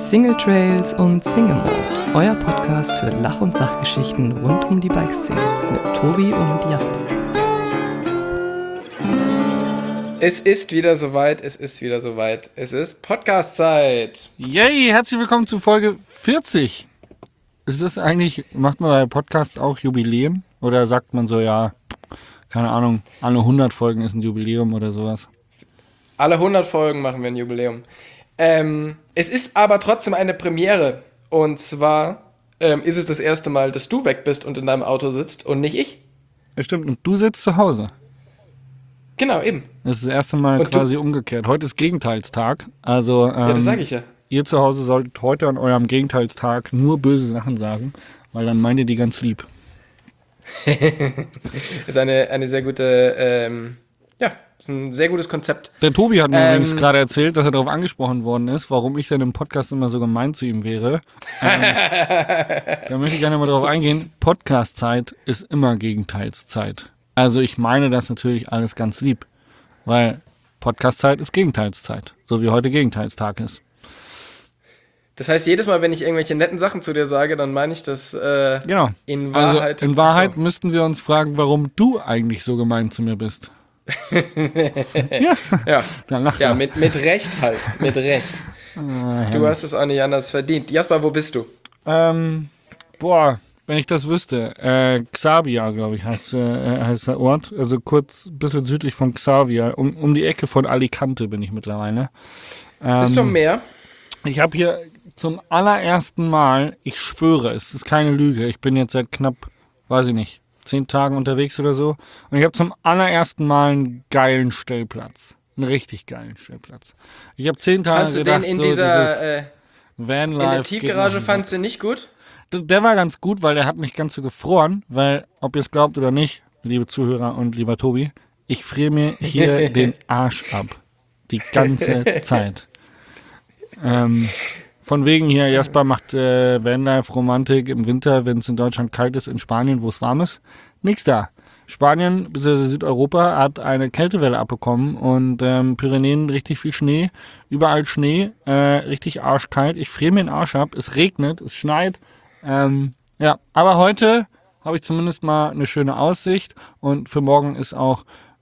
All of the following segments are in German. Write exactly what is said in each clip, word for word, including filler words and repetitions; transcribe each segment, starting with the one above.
Single Trails und Single Mode, euer Podcast für Lach- und Sachgeschichten rund um die Bikeszene mit Tobi und Jasper. Es ist wieder soweit, es ist wieder soweit. Es ist Podcast-Zeit. Yay, herzlich willkommen zu Folge vierzig. Ist das eigentlich, macht man bei Podcasts auch Jubiläum? Oder sagt man so, ja, keine Ahnung, alle hundert Folgen ist ein Jubiläum oder sowas? Alle hundert Folgen machen wir ein Jubiläum. Ähm, es ist aber trotzdem eine Premiere. Und zwar ähm, ist es das erste Mal, dass du weg bist und in deinem Auto sitzt und nicht ich. Ja, stimmt. Und du sitzt zu Hause. Genau, eben. Das ist das erste Mal und quasi du? umgekehrt. Heute ist Gegenteilstag. Also, ähm, ja, das sage ich ja. Ihr zu Hause solltet heute an eurem Gegenteilstag nur böse Sachen sagen, weil dann meint ihr die ganz lieb. Ist eine, eine sehr gute, ähm, ja, ist ein sehr gutes Konzept. Der Tobi hat mir ähm, übrigens gerade erzählt, dass er darauf angesprochen worden ist, warum ich denn im Podcast immer so gemein zu ihm wäre. Ähm, da möchte ich gerne mal drauf eingehen. Podcast-Zeit ist immer Gegenteilszeit. Also ich meine das natürlich alles ganz lieb, weil Podcast-Zeit ist Gegenteilszeit, so wie heute Gegenteilstag ist. Das heißt, jedes Mal, wenn ich irgendwelche netten Sachen zu dir sage, dann meine ich das äh, genau. in Wahrheit. Also in Wahrheit so. Müssten wir uns fragen, warum du eigentlich so gemein zu mir bist. ja, ja, ja, ja mit, mit Recht halt, mit Recht. Ah, du hast es auch nicht anders verdient. Jasper, wo bist du? Ähm, boah, wenn ich das wüsste. Äh, Xavia, glaube ich, heißt, äh, heißt der Ort. Also kurz ein bisschen südlich von Xavia. Um, um die Ecke von Alicante bin ich mittlerweile. Ähm, Bist du am Meer? Ich habe hier zum allerersten Mal, ich schwöre, es ist keine Lüge, ich bin jetzt seit knapp, weiß ich nicht, zehn Tagen unterwegs oder so. Und ich habe zum allerersten Mal einen geilen Stellplatz. Einen richtig geilen Stellplatz. Ich habe zehn Tage fandst gedacht, du den in so dieser, äh, Vanlife in der Tiefgarage fandst du nicht gut? Der war ganz gut, weil der hat nicht ganz so gefroren, weil, ob ihr es glaubt oder nicht, liebe Zuhörer und lieber Tobi, ich friere mir hier den Arsch ab. Die ganze Zeit. Ähm, von wegen hier, Jasper macht äh, Vanlife Romantik im Winter, wenn es in Deutschland kalt ist, in Spanien, wo es warm ist. Nix da. Spanien, bzw. Südeuropa, hat eine Kältewelle abbekommen und ähm, Pyrenäen richtig viel Schnee, überall Schnee, äh, richtig arschkalt. Ich friere mir den Arsch ab, es regnet, es schneit. Ähm, ja, aber heute habe ich zumindest mal eine schöne Aussicht und für morgen ist auch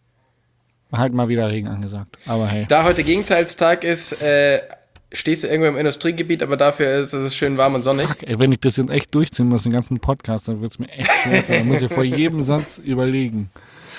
halt mal wieder Regen angesagt. Aber hey. Da heute Gegenteilstag ist, äh, stehst du irgendwo im Industriegebiet, aber dafür ist es schön warm und sonnig. Fuck, ey, wenn ich das jetzt echt durchziehen muss, den ganzen Podcast, dann wird es mir echt schwer. Dann muss ich vor jedem Satz überlegen.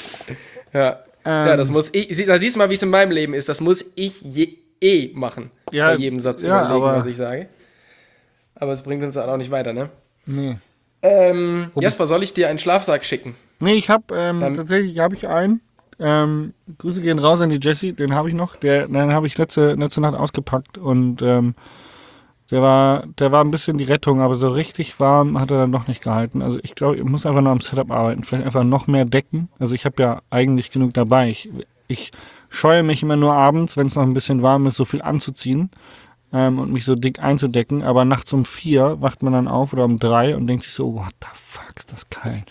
Ja, ähm, ja das muss ich, da siehst du mal, wie es in meinem Leben ist. Das muss ich je, eh machen. Ja, vor jedem Satz ja, überlegen, aber, was ich sage. Aber es bringt uns dann auch nicht weiter, ne? Nee. Ähm, Jasper, soll ich dir einen Schlafsack schicken? Nee, ich hab, ähm, dann, tatsächlich habe ich einen. Ähm, Grüße gehen raus an die Jessie, den habe ich noch. Der, den habe ich letzte, letzte Nacht ausgepackt und ähm, der war, der war ein bisschen die Rettung, aber so richtig warm hat er dann noch nicht gehalten. Also ich glaube, ich muss einfach noch am Setup arbeiten, vielleicht einfach noch mehr decken. Also ich habe ja eigentlich genug dabei. Ich, ich scheue mich immer nur abends, wenn es noch ein bisschen warm ist, so viel anzuziehen ähm, und mich so dick einzudecken. Aber nachts um vier wacht man dann auf oder um drei und denkt sich so, what the fuck, ist das kalt.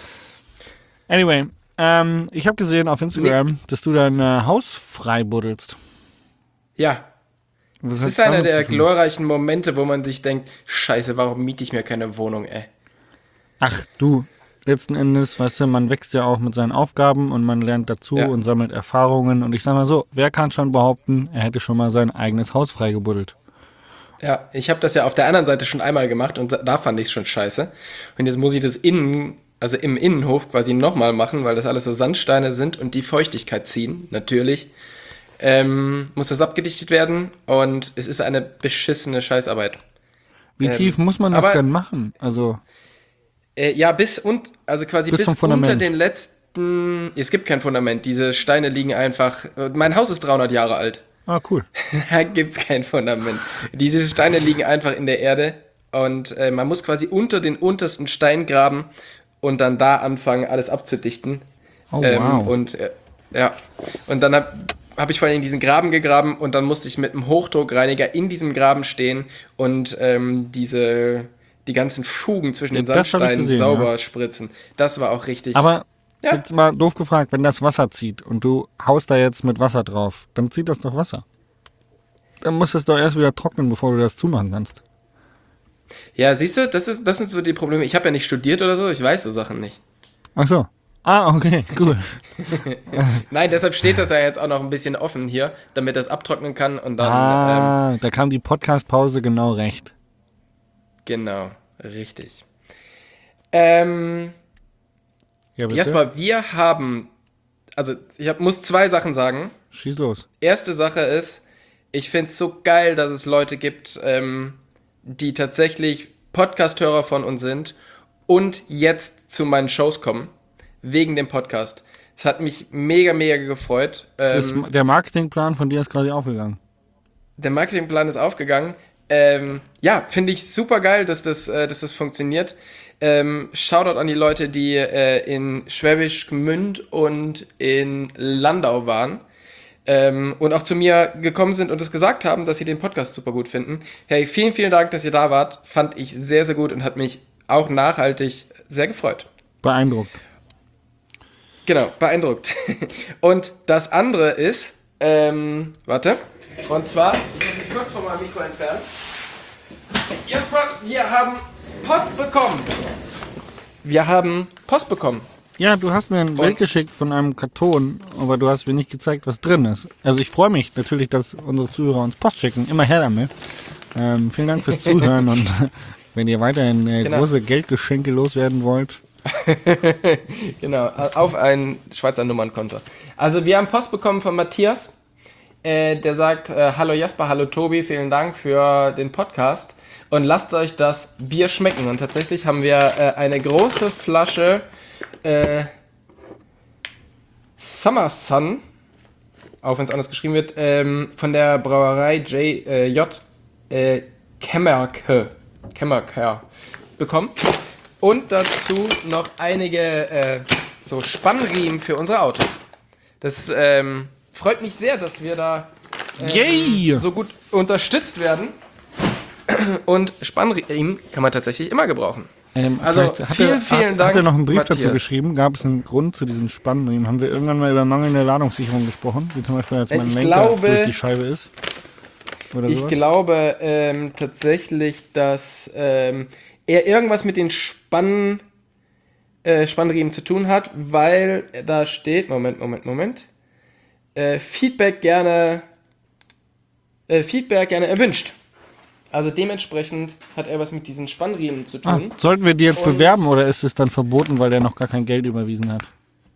Anyway. Ähm, ich habe gesehen auf Instagram, nee. dass du dein äh, Haus frei buddelst. Ja. Das ist einer der glorreichen Momente, wo man sich denkt, scheiße, warum miete ich mir keine Wohnung, ey? Ach du, letzten Endes, weißt du, man wächst ja auch mit seinen Aufgaben und man lernt dazu ja. und sammelt Erfahrungen. Und ich sag mal so, wer kann schon behaupten, er hätte schon mal sein eigenes Haus frei gebuddelt? Ja, ich habe das ja auf der anderen Seite schon einmal gemacht und da fand ich es schon scheiße. Und jetzt muss ich das innen... also im Innenhof quasi nochmal machen, weil das alles so Sandsteine sind und die Feuchtigkeit ziehen, natürlich. Ähm, muss das abgedichtet werden und es ist eine beschissene Scheißarbeit. Wie ähm, tief muss man das aber, denn machen? Also äh, ja, bis und also quasi bis, bis unter den letzten. Es gibt kein Fundament. Diese Steine liegen einfach. Mein Haus ist dreihundert Jahre alt. Ah, cool. Da gibt's kein Fundament. Diese Steine liegen einfach in der Erde und äh, man muss quasi unter den untersten Stein graben. Und dann da anfangen, alles abzudichten. Oh, ähm, wow. Und äh, ja, und dann habe hab ich vor allem diesen Graben gegraben und dann musste ich mit einem Hochdruckreiniger in diesem Graben stehen und ähm, diese die ganzen Fugen zwischen ja, den Sandsteinen gesehen, sauber ja. spritzen. Das war auch richtig. Aber ja. jetzt mal doof gefragt, wenn das Wasser zieht und du haust da jetzt mit Wasser drauf, dann zieht das doch Wasser. dann muss das doch erst wieder trocknen, bevor du das zumachen kannst. Ja, siehst du, das, ist, das sind so die Probleme. Ich habe ja nicht studiert oder so, ich weiß so Sachen nicht. Ach so. Ah, okay, cool. Nein, deshalb steht das ja jetzt auch noch ein bisschen offen hier, damit das abtrocknen kann und dann... Ah, ähm, da kam die Podcast-Pause genau recht. Genau, richtig. Ähm, Ja, bitte? Jasper, wir haben... Also, ich hab, muss zwei Sachen sagen. Schieß los. Erste Sache ist, ich finde es so geil, dass es Leute gibt, ähm, die tatsächlich Podcast-Hörer von uns sind und jetzt zu meinen Shows kommen, wegen dem Podcast. Es hat mich mega, mega gefreut. Ähm, Das, der Marketingplan von dir ist quasi aufgegangen. der Marketingplan ist aufgegangen. Ähm, ja, finde ich super geil, dass das, äh, dass das funktioniert. Ähm, Shoutout an die Leute, die äh, in Schwäbisch Gmünd und in Landau waren. Ähm, und auch zu mir gekommen sind und es gesagt haben, dass sie den Podcast super gut finden. Hey, vielen, vielen Dank, dass ihr da wart. Fand ich sehr, sehr gut und hat mich auch nachhaltig sehr gefreut. Beeindruckt. Genau, beeindruckt. Und das andere ist, ähm, warte, und zwar, ich muss mich kurz von meinem Mikro entfernen. Jasper, wir haben Post bekommen. Wir haben Post bekommen. Ja, du hast mir ein Und- Bild geschickt von einem Karton, aber du hast mir nicht gezeigt, was drin ist. Also ich freue mich natürlich, dass unsere Zuhörer uns Post schicken. Immer her damit. Ähm, vielen Dank fürs Zuhören und wenn ihr weiterhin äh, Genau. große Geldgeschenke loswerden wollt. Genau, auf ein Schweizer Nummernkonto. Also wir haben Post bekommen von Matthias, äh, der sagt, äh, hallo Jasper, hallo Tobi, vielen Dank für den Podcast und lasst euch das Bier schmecken. Und tatsächlich haben wir äh, eine große Flasche äh, Summer Sun, auch wenn es anders geschrieben wird, ähm, von der Brauerei J, äh, J äh, Kemmerke, Kemmerke bekommen. Und dazu noch einige äh, so Spannriemen für unsere Autos. Das ähm, freut mich sehr, dass wir da ähm, Yay! so gut unterstützt werden. Und Spannriemen kann man tatsächlich immer gebrauchen. Ähm, Also, vielleicht hat vielen, er, vielen hat, Dank, Hat er noch einen Brief dazu Matthias. geschrieben? Gab es einen Grund zu diesen Spannriemen? Haben wir irgendwann mal über mangelnde Ladungssicherung gesprochen? Wie zum Beispiel, als Äh, mein ich Lenker glaube- durch die Scheibe ist? Oder Ich sowas? glaube ähm, tatsächlich, dass ähm, er irgendwas mit den Spann, äh, Spannriemen zu tun hat, weil da steht, Moment, Moment, Moment, äh, Feedback gerne, äh, Feedback gerne erwünscht. Also dementsprechend hat er was mit diesen Spannriemen zu Ah, tun. sollten wir die jetzt Und- bewerben oder ist es dann verboten, weil der noch gar kein Geld überwiesen hat?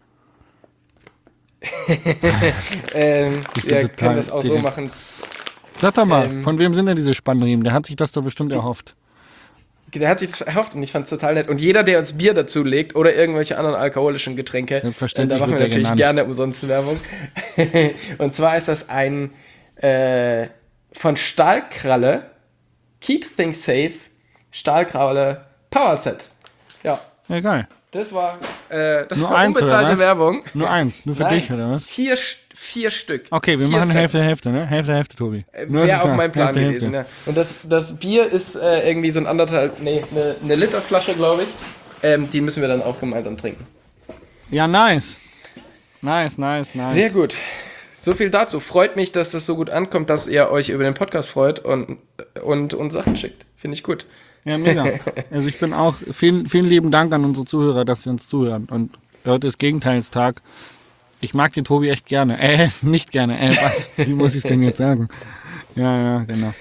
Ähm, Ich bin wir total können das auch so direkt. machen. Sag doch mal, Ähm, von wem sind denn diese Spannriemen? Der hat sich das doch bestimmt erhofft. Der hat sich das erhofft und ich fand es total nett. Und jeder, der uns Bier dazu legt oder irgendwelche anderen alkoholischen Getränke, äh, Selbstverständlich da machen wir wird der natürlich genannt. gerne umsonst Werbung. Und zwar ist das ein äh, von Stahlkralle, Keep Things Safe, Stahlkralle Power Set. Ja, Ja, geil. das war, äh, das Nur war eins, oder unbezahlte was? Werbung. Nur eins, nur für Nein, dich, oder was? Vier, St- vier Stück. Okay, wir vier machen Sets. Hälfte, Hälfte, ne? Hälfte, Hälfte, Tobi. Nur, dass Wäre ich auch weiß. mein Plan Hälfte, gewesen, Hälfte. ja. Und das, das Bier ist äh, irgendwie so ein anderthalb, nee, eine, eine Litersflasche, glaube ich. Ähm, die müssen wir dann auch gemeinsam trinken. Ja, nice. Nice, nice, nice. Sehr gut. So viel dazu. Freut mich, dass das so gut ankommt, dass ihr euch über den Podcast freut und, und uns Sachen schickt. Finde ich gut. Ja, mega. Also ich bin auch, vielen, vielen lieben Dank an unsere Zuhörer, dass sie uns zuhören. Und heute ist Gegenteilstag. Ich mag den Tobi echt gerne. Äh, nicht gerne. Äh, was? Wie muss ich es denn jetzt sagen? Ja, ja, genau.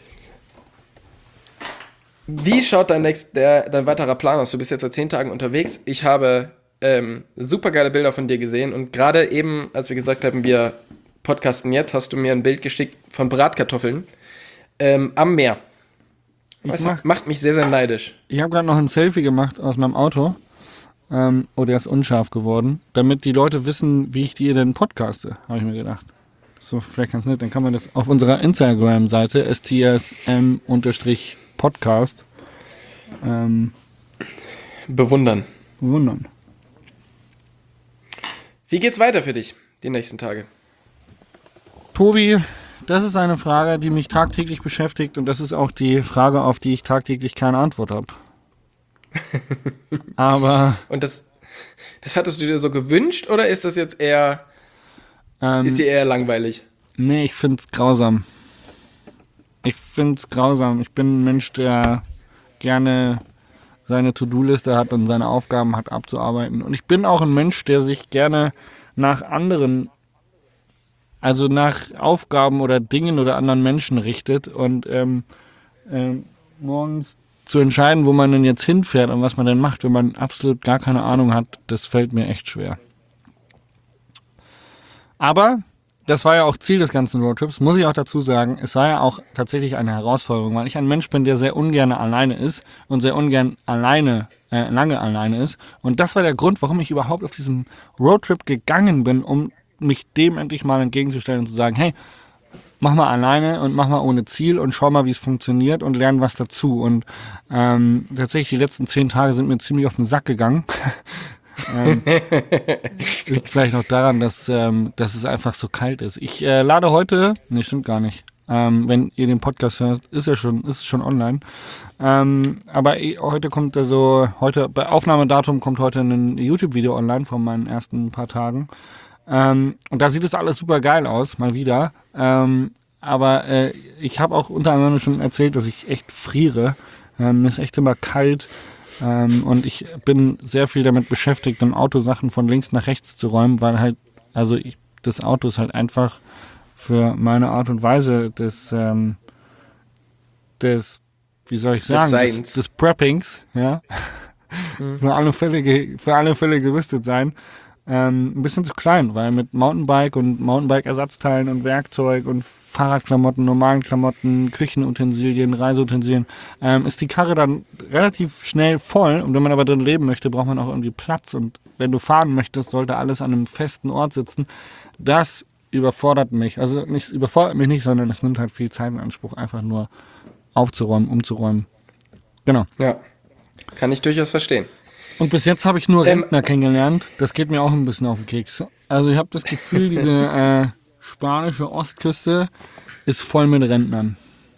Wie schaut dein, nächst, der, dein weiterer Plan aus? Du bist jetzt seit zehn Tagen unterwegs. Ich habe ähm, super geile Bilder von dir gesehen und gerade eben, als wir gesagt haben, wir podcasten jetzt, hast du mir ein Bild geschickt von Bratkartoffeln ähm, am Meer. Das mach- macht mich sehr, sehr neidisch. Ich habe gerade noch ein Selfie gemacht aus meinem Auto. Ähm, oh, der ist unscharf geworden. Damit die Leute wissen, wie ich die denn podcaste, habe ich mir gedacht. So, vielleicht ganz nett. Dann kann man das auf unserer Instagram-Seite S T S M-Podcast ähm, Bewundern. wundern. Wie geht's weiter für dich die nächsten Tage? Tobi, das ist eine Frage, die mich tagtäglich beschäftigt und das ist auch die Frage, auf die ich tagtäglich keine Antwort habe. Aber Und das, das hattest du dir so gewünscht oder ist das jetzt eher, ähm, ist dir eher langweilig? nee, ich finde es grausam. Ich finde es grausam. Ich bin ein Mensch, der gerne seine To-Do-Liste hat und seine Aufgaben hat abzuarbeiten. Und ich bin auch ein Mensch, der sich gerne nach anderen, also nach Aufgaben oder Dingen oder anderen Menschen richtet. Und ähm, ähm, morgens zu entscheiden, wo man denn jetzt hinfährt und was man denn macht, wenn man absolut gar keine Ahnung hat, das fällt mir echt schwer. Aber das war ja auch Ziel des ganzen Roadtrips, muss ich auch dazu sagen. Es war ja auch tatsächlich eine Herausforderung, weil ich ein Mensch bin, der sehr ungern alleine ist und sehr ungern alleine, äh, lange alleine ist. Und das war der Grund, warum ich überhaupt auf diesen Roadtrip gegangen bin, um mich dem endlich mal entgegenzustellen und zu sagen, hey, mach mal alleine und mach mal ohne Ziel und schau mal, wie es funktioniert und lern was dazu. Und ähm, tatsächlich die letzten zehn Tage sind mir ziemlich auf den Sack gegangen. ähm, liegt vielleicht auch daran, dass, ähm, dass es einfach so kalt ist. Ich äh, lade heute, nee, stimmt gar nicht. Ähm, wenn ihr den Podcast hört, ist er schon, ist es schon online. Ähm, aber eh, heute kommt also, heute, bei Aufnahmedatum kommt heute ein YouTube-Video online von meinen ersten paar Tagen. Ähm, und da sieht es alles super geil aus, mal wieder. Ähm, aber äh, ich habe auch unter anderem schon erzählt, dass ich echt friere. Ähm, es ist echt immer kalt. Ähm, und ich bin sehr viel damit beschäftigt, im Auto Sachen von links nach rechts zu räumen, weil halt, also ich, das Auto ist halt einfach für meine Art und Weise des, ähm, des, wie soll ich sagen, des, des, des Preppings, ja, mhm. für alle Fälle, ge- für alle Fälle gerüstet sein. Ähm, ein bisschen zu klein, weil mit Mountainbike und Mountainbike-Ersatzteilen und Werkzeug und Fahrradklamotten, normalen Klamotten, Küchenutensilien, Reiseutensilien, ähm, ist die Karre dann relativ schnell voll. Und wenn man aber drin leben möchte, braucht man auch irgendwie Platz. Und wenn du fahren möchtest, sollte alles an einem festen Ort sitzen. Das überfordert mich. Also nicht überfordert mich nicht, sondern es nimmt halt viel Zeit in Anspruch, einfach nur aufzuräumen, umzuräumen. Genau. Ja, kann ich durchaus verstehen. Und bis jetzt habe ich nur Rentner ähm, kennengelernt. Das geht mir auch ein bisschen auf den Keks. Also ich habe das Gefühl, diese äh, spanische Ostküste ist voll mit Rentnern.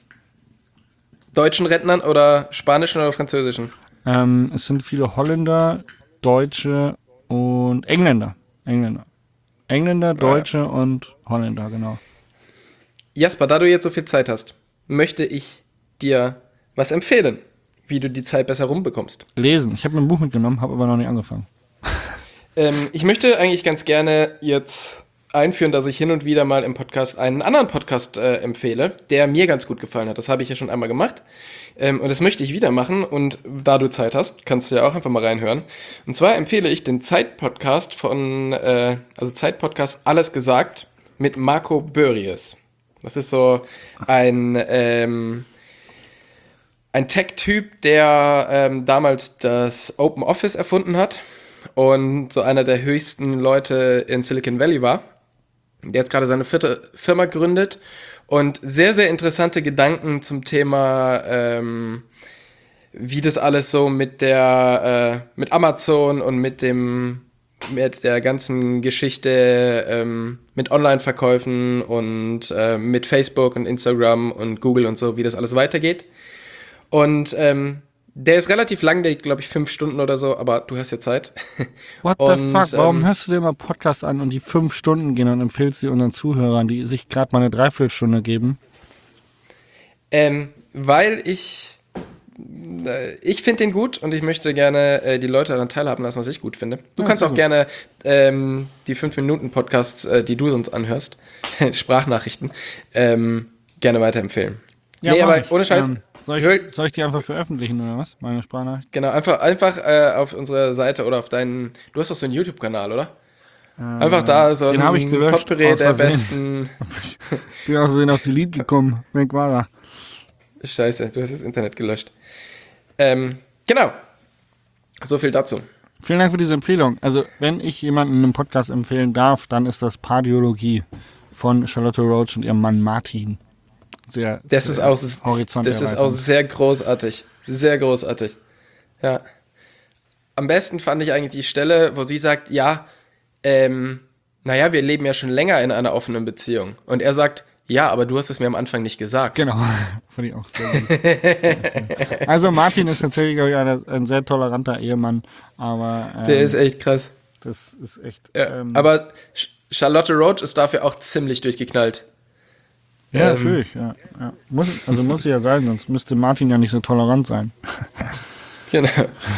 Deutschen Rentnern oder spanischen oder französischen? Ähm, es sind viele Holländer, Deutsche und Engländer. Engländer. Engländer, Deutsche ah, ja. und Holländer, genau. Jasper, da du jetzt so viel Zeit hast, möchte ich dir was empfehlen, wie du die Zeit besser rumbekommst. Lesen. Ich habe mir ein Buch mitgenommen, habe aber noch nicht angefangen. ähm, ich möchte eigentlich ganz gerne jetzt einführen, dass ich hin und wieder mal im Podcast einen anderen Podcast äh, empfehle, der mir ganz gut gefallen hat. Das habe ich ja schon einmal gemacht. Ähm, und das möchte ich wieder machen. Und da du Zeit hast, kannst du ja auch einfach mal reinhören. Und zwar empfehle ich den Zeit-Podcast von, äh, also Zeit-Podcast Alles gesagt mit Marco Börries. Das ist so ein, ähm, ein Tech-Typ, der ähm, damals das Open Office erfunden hat und so einer der höchsten Leute in Silicon Valley war, der jetzt gerade seine vierte Firma gründet und sehr, sehr interessante Gedanken zum Thema, ähm, wie das alles so mit der, äh, mit Amazon und mit dem, mit der ganzen Geschichte ähm, mit Online-Verkäufen und äh, mit Facebook und Instagram und Google und so, wie das alles weitergeht. Und ähm, der ist relativ lang, der glaube ich fünf Stunden oder so, aber du hast ja Zeit. What the und, fuck, warum ähm, hörst du dir mal Podcasts an und die fünf Stunden gehen und empfehlst sie unseren Zuhörern, die sich gerade mal eine Dreiviertelstunde geben? Ähm, weil ich, äh, ich finde den gut und ich möchte gerne äh, die Leute daran teilhaben lassen, was ich gut finde. Du ja, kannst auch gut. gerne ähm, die fünf Minuten Podcasts, äh, die du sonst anhörst, Sprachnachrichten, ähm, gerne weiterempfehlen. Ja, nee, aber ich. ohne Scheiß. Ähm, soll, ich, soll ich die einfach veröffentlichen oder was? Meine Sprachnachricht? Genau, einfach, einfach äh, auf unserer Seite oder auf deinen, du hast doch so einen YouTube-Kanal, oder? Ähm, Einfach da so den ein ich gelöscht, Potpourri der Versehen. besten... Ich bin aus Versehen auf Delete gekommen. Weg war er. Scheiße, du hast das Internet gelöscht. Ähm, genau. So viel dazu. Vielen Dank für diese Empfehlung. Also, wenn ich jemanden einen Podcast empfehlen darf, dann ist das Pardiologie von Charlotte Roach und ihrem Mann Martin. Sehr, das sehr ist auch, Horizont das ist auch sehr großartig. Sehr großartig. Ja. Am besten fand ich eigentlich die Stelle, wo sie sagt, ja, ähm, naja, wir leben ja schon länger in einer offenen Beziehung. Und er sagt, ja, aber du hast es mir am Anfang nicht gesagt. Genau, fand ich auch sehr gut. Also Martin ist tatsächlich, glaube ich, ein, ein sehr toleranter Ehemann, aber... Ähm, der ist echt krass. Das ist echt... Ja, ähm, aber Charlotte Roach ist dafür auch ziemlich durchgeknallt. Ja, Ähm, natürlich. Ja, ja. Muss, also muss ja sein, sonst müsste Martin ja nicht so tolerant sein. Genau.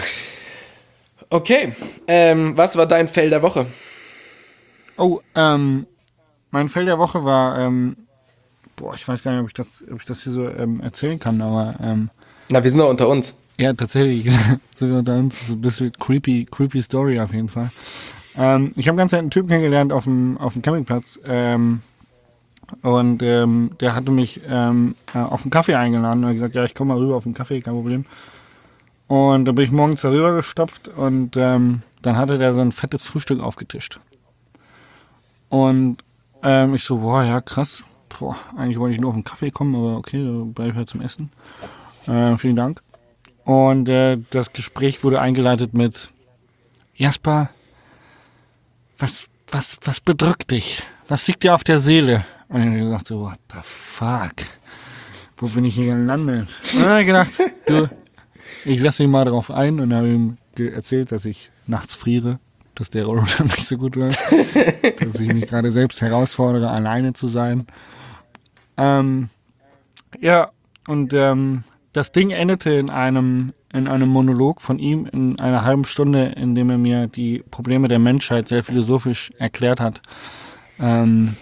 Okay, ähm, was war dein Fail der Woche? Oh, ähm, mein Fail der Woche war, ähm, boah, ich weiß gar nicht, ob ich das, ob ich das hier so ähm, erzählen kann, aber ähm, Na, wir sind doch unter uns. ja, tatsächlich, sogar unter uns ist ein bisschen creepy, creepy Story auf jeden Fall. Ähm, ich habe ganz einen Typen kennengelernt auf dem, auf dem Campingplatz, ähm, und ähm, der hatte mich ähm, äh, auf einen Kaffee eingeladen und hat gesagt, ja, ich komme mal rüber auf einen Kaffee, kein Problem. Und dann bin ich morgens darüber gestopft und ähm, dann hatte der so ein fettes Frühstück aufgetischt. Und ähm, ich so, boah, ja, krass. Boah, eigentlich wollte ich nur auf einen Kaffee kommen, aber okay, dann bleibe ich halt zum Essen. Äh, vielen Dank. Und äh, das Gespräch wurde eingeleitet mit Jasper, was, was, was bedrückt dich? Was liegt dir auf der Seele? Und ich habe gesagt so, what the fuck? Wo bin ich hier gelandet? Und dann habe ich gedacht, du, ich lasse mich mal darauf ein und habe ihm ge- erzählt, dass ich nachts friere, dass der Roller nicht so gut läuft, dass ich mich gerade selbst herausfordere, alleine zu sein. Ähm, ja, und ähm, das Ding endete in einem, in einem Monolog von ihm in einer halben Stunde, in dem er mir die Probleme der Menschheit sehr philosophisch erklärt hat. Ähm,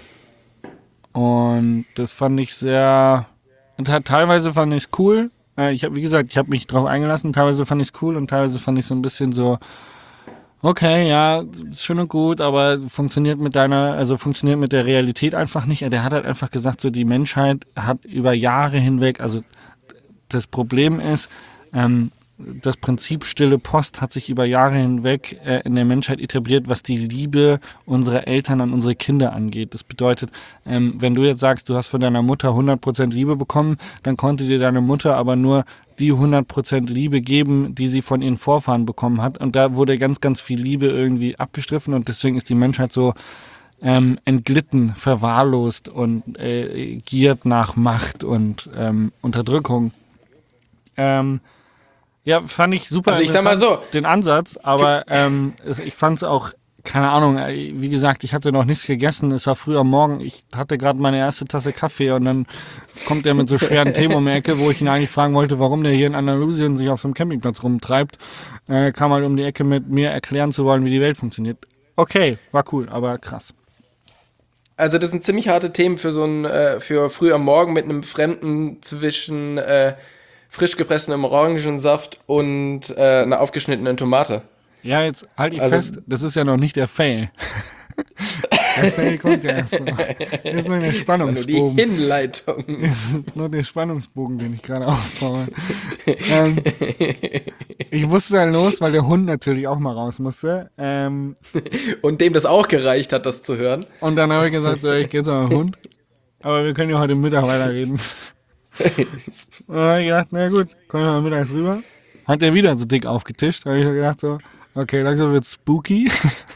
und das fand ich sehr, und hat, teilweise fand ich es cool. Äh, ich habe, wie gesagt, ich habe mich drauf eingelassen. Teilweise fand ich es cool und teilweise fand ich so ein bisschen so, okay, ja, ist schön und gut, aber funktioniert mit deiner, also funktioniert mit der Realität einfach nicht. Der hat halt einfach gesagt, so die Menschheit hat über Jahre hinweg, also das Problem ist, ähm, das Prinzip stille Post hat sich über Jahre hinweg äh, in der Menschheit etabliert, was die Liebe unserer Eltern an unsere Kinder angeht. Das bedeutet, ähm, wenn du jetzt sagst, du hast von deiner Mutter hundert Prozent Liebe bekommen, dann konnte dir deine Mutter aber nur die hundert Prozent Liebe geben, die sie von ihren Vorfahren bekommen hat. Und da wurde ganz, ganz viel Liebe irgendwie abgestriffen und deswegen ist die Menschheit so ähm, entglitten, verwahrlost und äh, giert nach Macht und ähm, Unterdrückung. Ähm, ja, fand ich super Also ich sag mal so, den Ansatz, aber ähm, ich fand es auch, keine Ahnung, wie gesagt, ich hatte noch nichts gegessen, es war früh am Morgen, ich hatte gerade meine erste Tasse Kaffee und dann kommt er mit so schweren Themen um die Ecke, wo ich ihn eigentlich fragen wollte, warum der hier in Andalusien sich auf dem Campingplatz rumtreibt, äh, kam halt um die Ecke mit mir erklären zu wollen, wie die Welt funktioniert. Okay, war cool, aber krass. also das sind ziemlich harte Themen für so ein, äh, für früh am Morgen mit einem Fremden zwischen äh, frisch gepresstem Orangensaft und äh, einer aufgeschnittenen Tomate. Ja, jetzt halt ich Also- fest, das ist ja noch nicht der Fail. Der Fail kommt ja erst noch. Das ist nur der Das war nur die Spannungsbogen. Hinleitung. Das ist nur der Spannungsbogen, den ich gerade aufbaue. ähm, ich musste dann los, weil der Hund natürlich auch mal raus musste. Ähm, Und dem das auch gereicht hat, das zu hören. und dann habe ich gesagt, so, ich gehe zu meinem Hund. Aber wir können ja heute Mittag weiterreden. Und dann habe ich gedacht, na gut, kommen wir mal mittags rüber. Hat er wieder so dick aufgetischt. Da habe ich so gedacht, so, okay, langsam wird's spooky.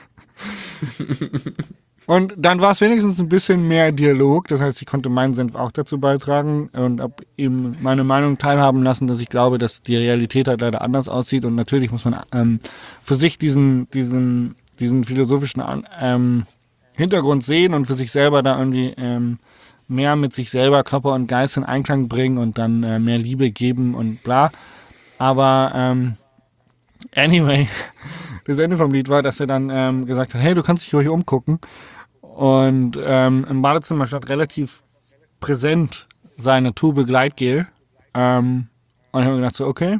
Und dann war es wenigstens ein bisschen mehr Dialog. Das heißt, ich konnte meinen Senf auch dazu beitragen und habe ihm meine Meinung teilhaben lassen, dass ich glaube, dass die Realität halt leider anders aussieht. Und natürlich muss man ähm, für sich diesen, diesen, diesen philosophischen ähm, Hintergrund sehen und für sich selber da irgendwie ähm, mehr mit sich selber, Körper und Geist in Einklang bringen und dann äh, mehr Liebe geben und bla. Aber ähm, anyway, das Ende vom Lied war, dass er dann ähm, gesagt hat, hey, du kannst dich ruhig umgucken. Und ähm, im Badezimmer stand relativ präsent seine Tube Gleitgel. Ähm, und ich habe mir gedacht so, okay,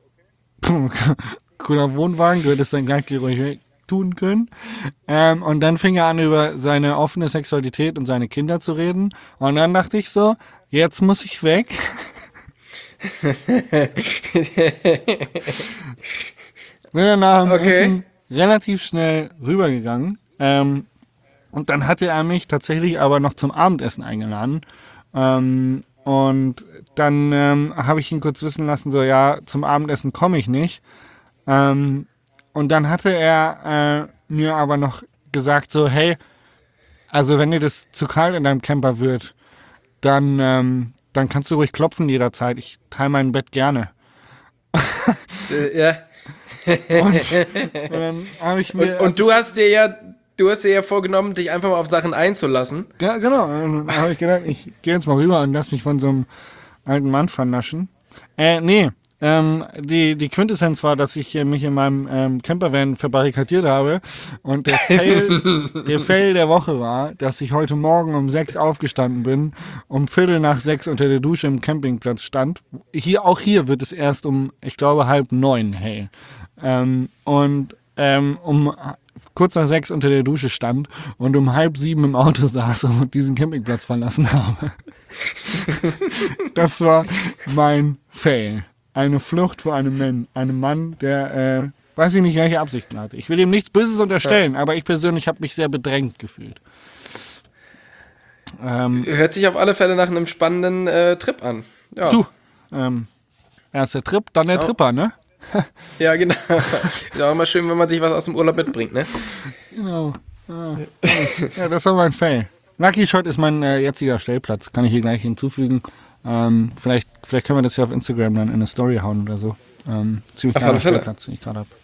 cooler Wohnwagen, du hättest dein Gleitgel ruhig weg tun können. Ähm, und dann fing er an, über seine offene Sexualität und seine Kinder zu reden. Und dann dachte ich so, jetzt muss ich weg. Bin dann nach dem Okay. Essen relativ schnell rübergegangen. Ähm, und dann hatte er mich tatsächlich aber noch zum Abendessen eingeladen. Ähm, und dann ähm, habe ich ihn kurz wissen lassen, so ja, zum Abendessen komme ich nicht. Ähm, und dann hatte er äh, mir aber noch gesagt so, hey, also wenn dir das zu kalt in deinem Camper wird, dann, ähm, dann kannst du ruhig klopfen jederzeit. Ich teile mein Bett gerne. Äh, ja. Und, und dann habe ich mir... Und, und du hast dir ja du hast dir ja vorgenommen, dich einfach mal auf Sachen einzulassen. Ja, genau. Da habe ich gedacht, ich gehe jetzt mal rüber und lass mich von so einem alten Mann vernaschen. Äh, nee. Ähm, die, die Quintessenz war, dass ich äh, mich in meinem ähm, Campervan verbarrikadiert habe und der Fail, der Fail der Woche war, dass ich heute Morgen um sechs aufgestanden bin, um Viertel nach sechs unter der Dusche im Campingplatz stand. Hier, auch hier wird es erst um, ich glaube, halb neun hell. Ähm, und ähm, um kurz nach sechs unter der Dusche stand und um halb sieben im Auto saß und diesen Campingplatz verlassen habe. Das war mein Fail. Eine Flucht vor einem Mann, einem Mann, der, äh, weiß ich nicht, welche Absichten hatte. Ich will ihm nichts Böses unterstellen, ja. aber ich persönlich habe mich sehr bedrängt gefühlt. Ähm, Hört sich auf alle Fälle nach einem spannenden äh, Trip an. Ja. Du, ähm, erst der Trip, dann der oh. Tripper, ne? Ja, genau. Ist auch immer schön, wenn man sich was aus dem Urlaub mitbringt, ne? Genau. Ja, ja das war mein Fail. Lucky Shot ist mein äh, jetziger Stellplatz, kann ich hier gleich hinzufügen. Ähm, vielleicht, vielleicht können wir das ja auf Instagram dann in eine Story hauen oder so. Ähm, ziemlich geiler Stellplatz, den ich gerade habe.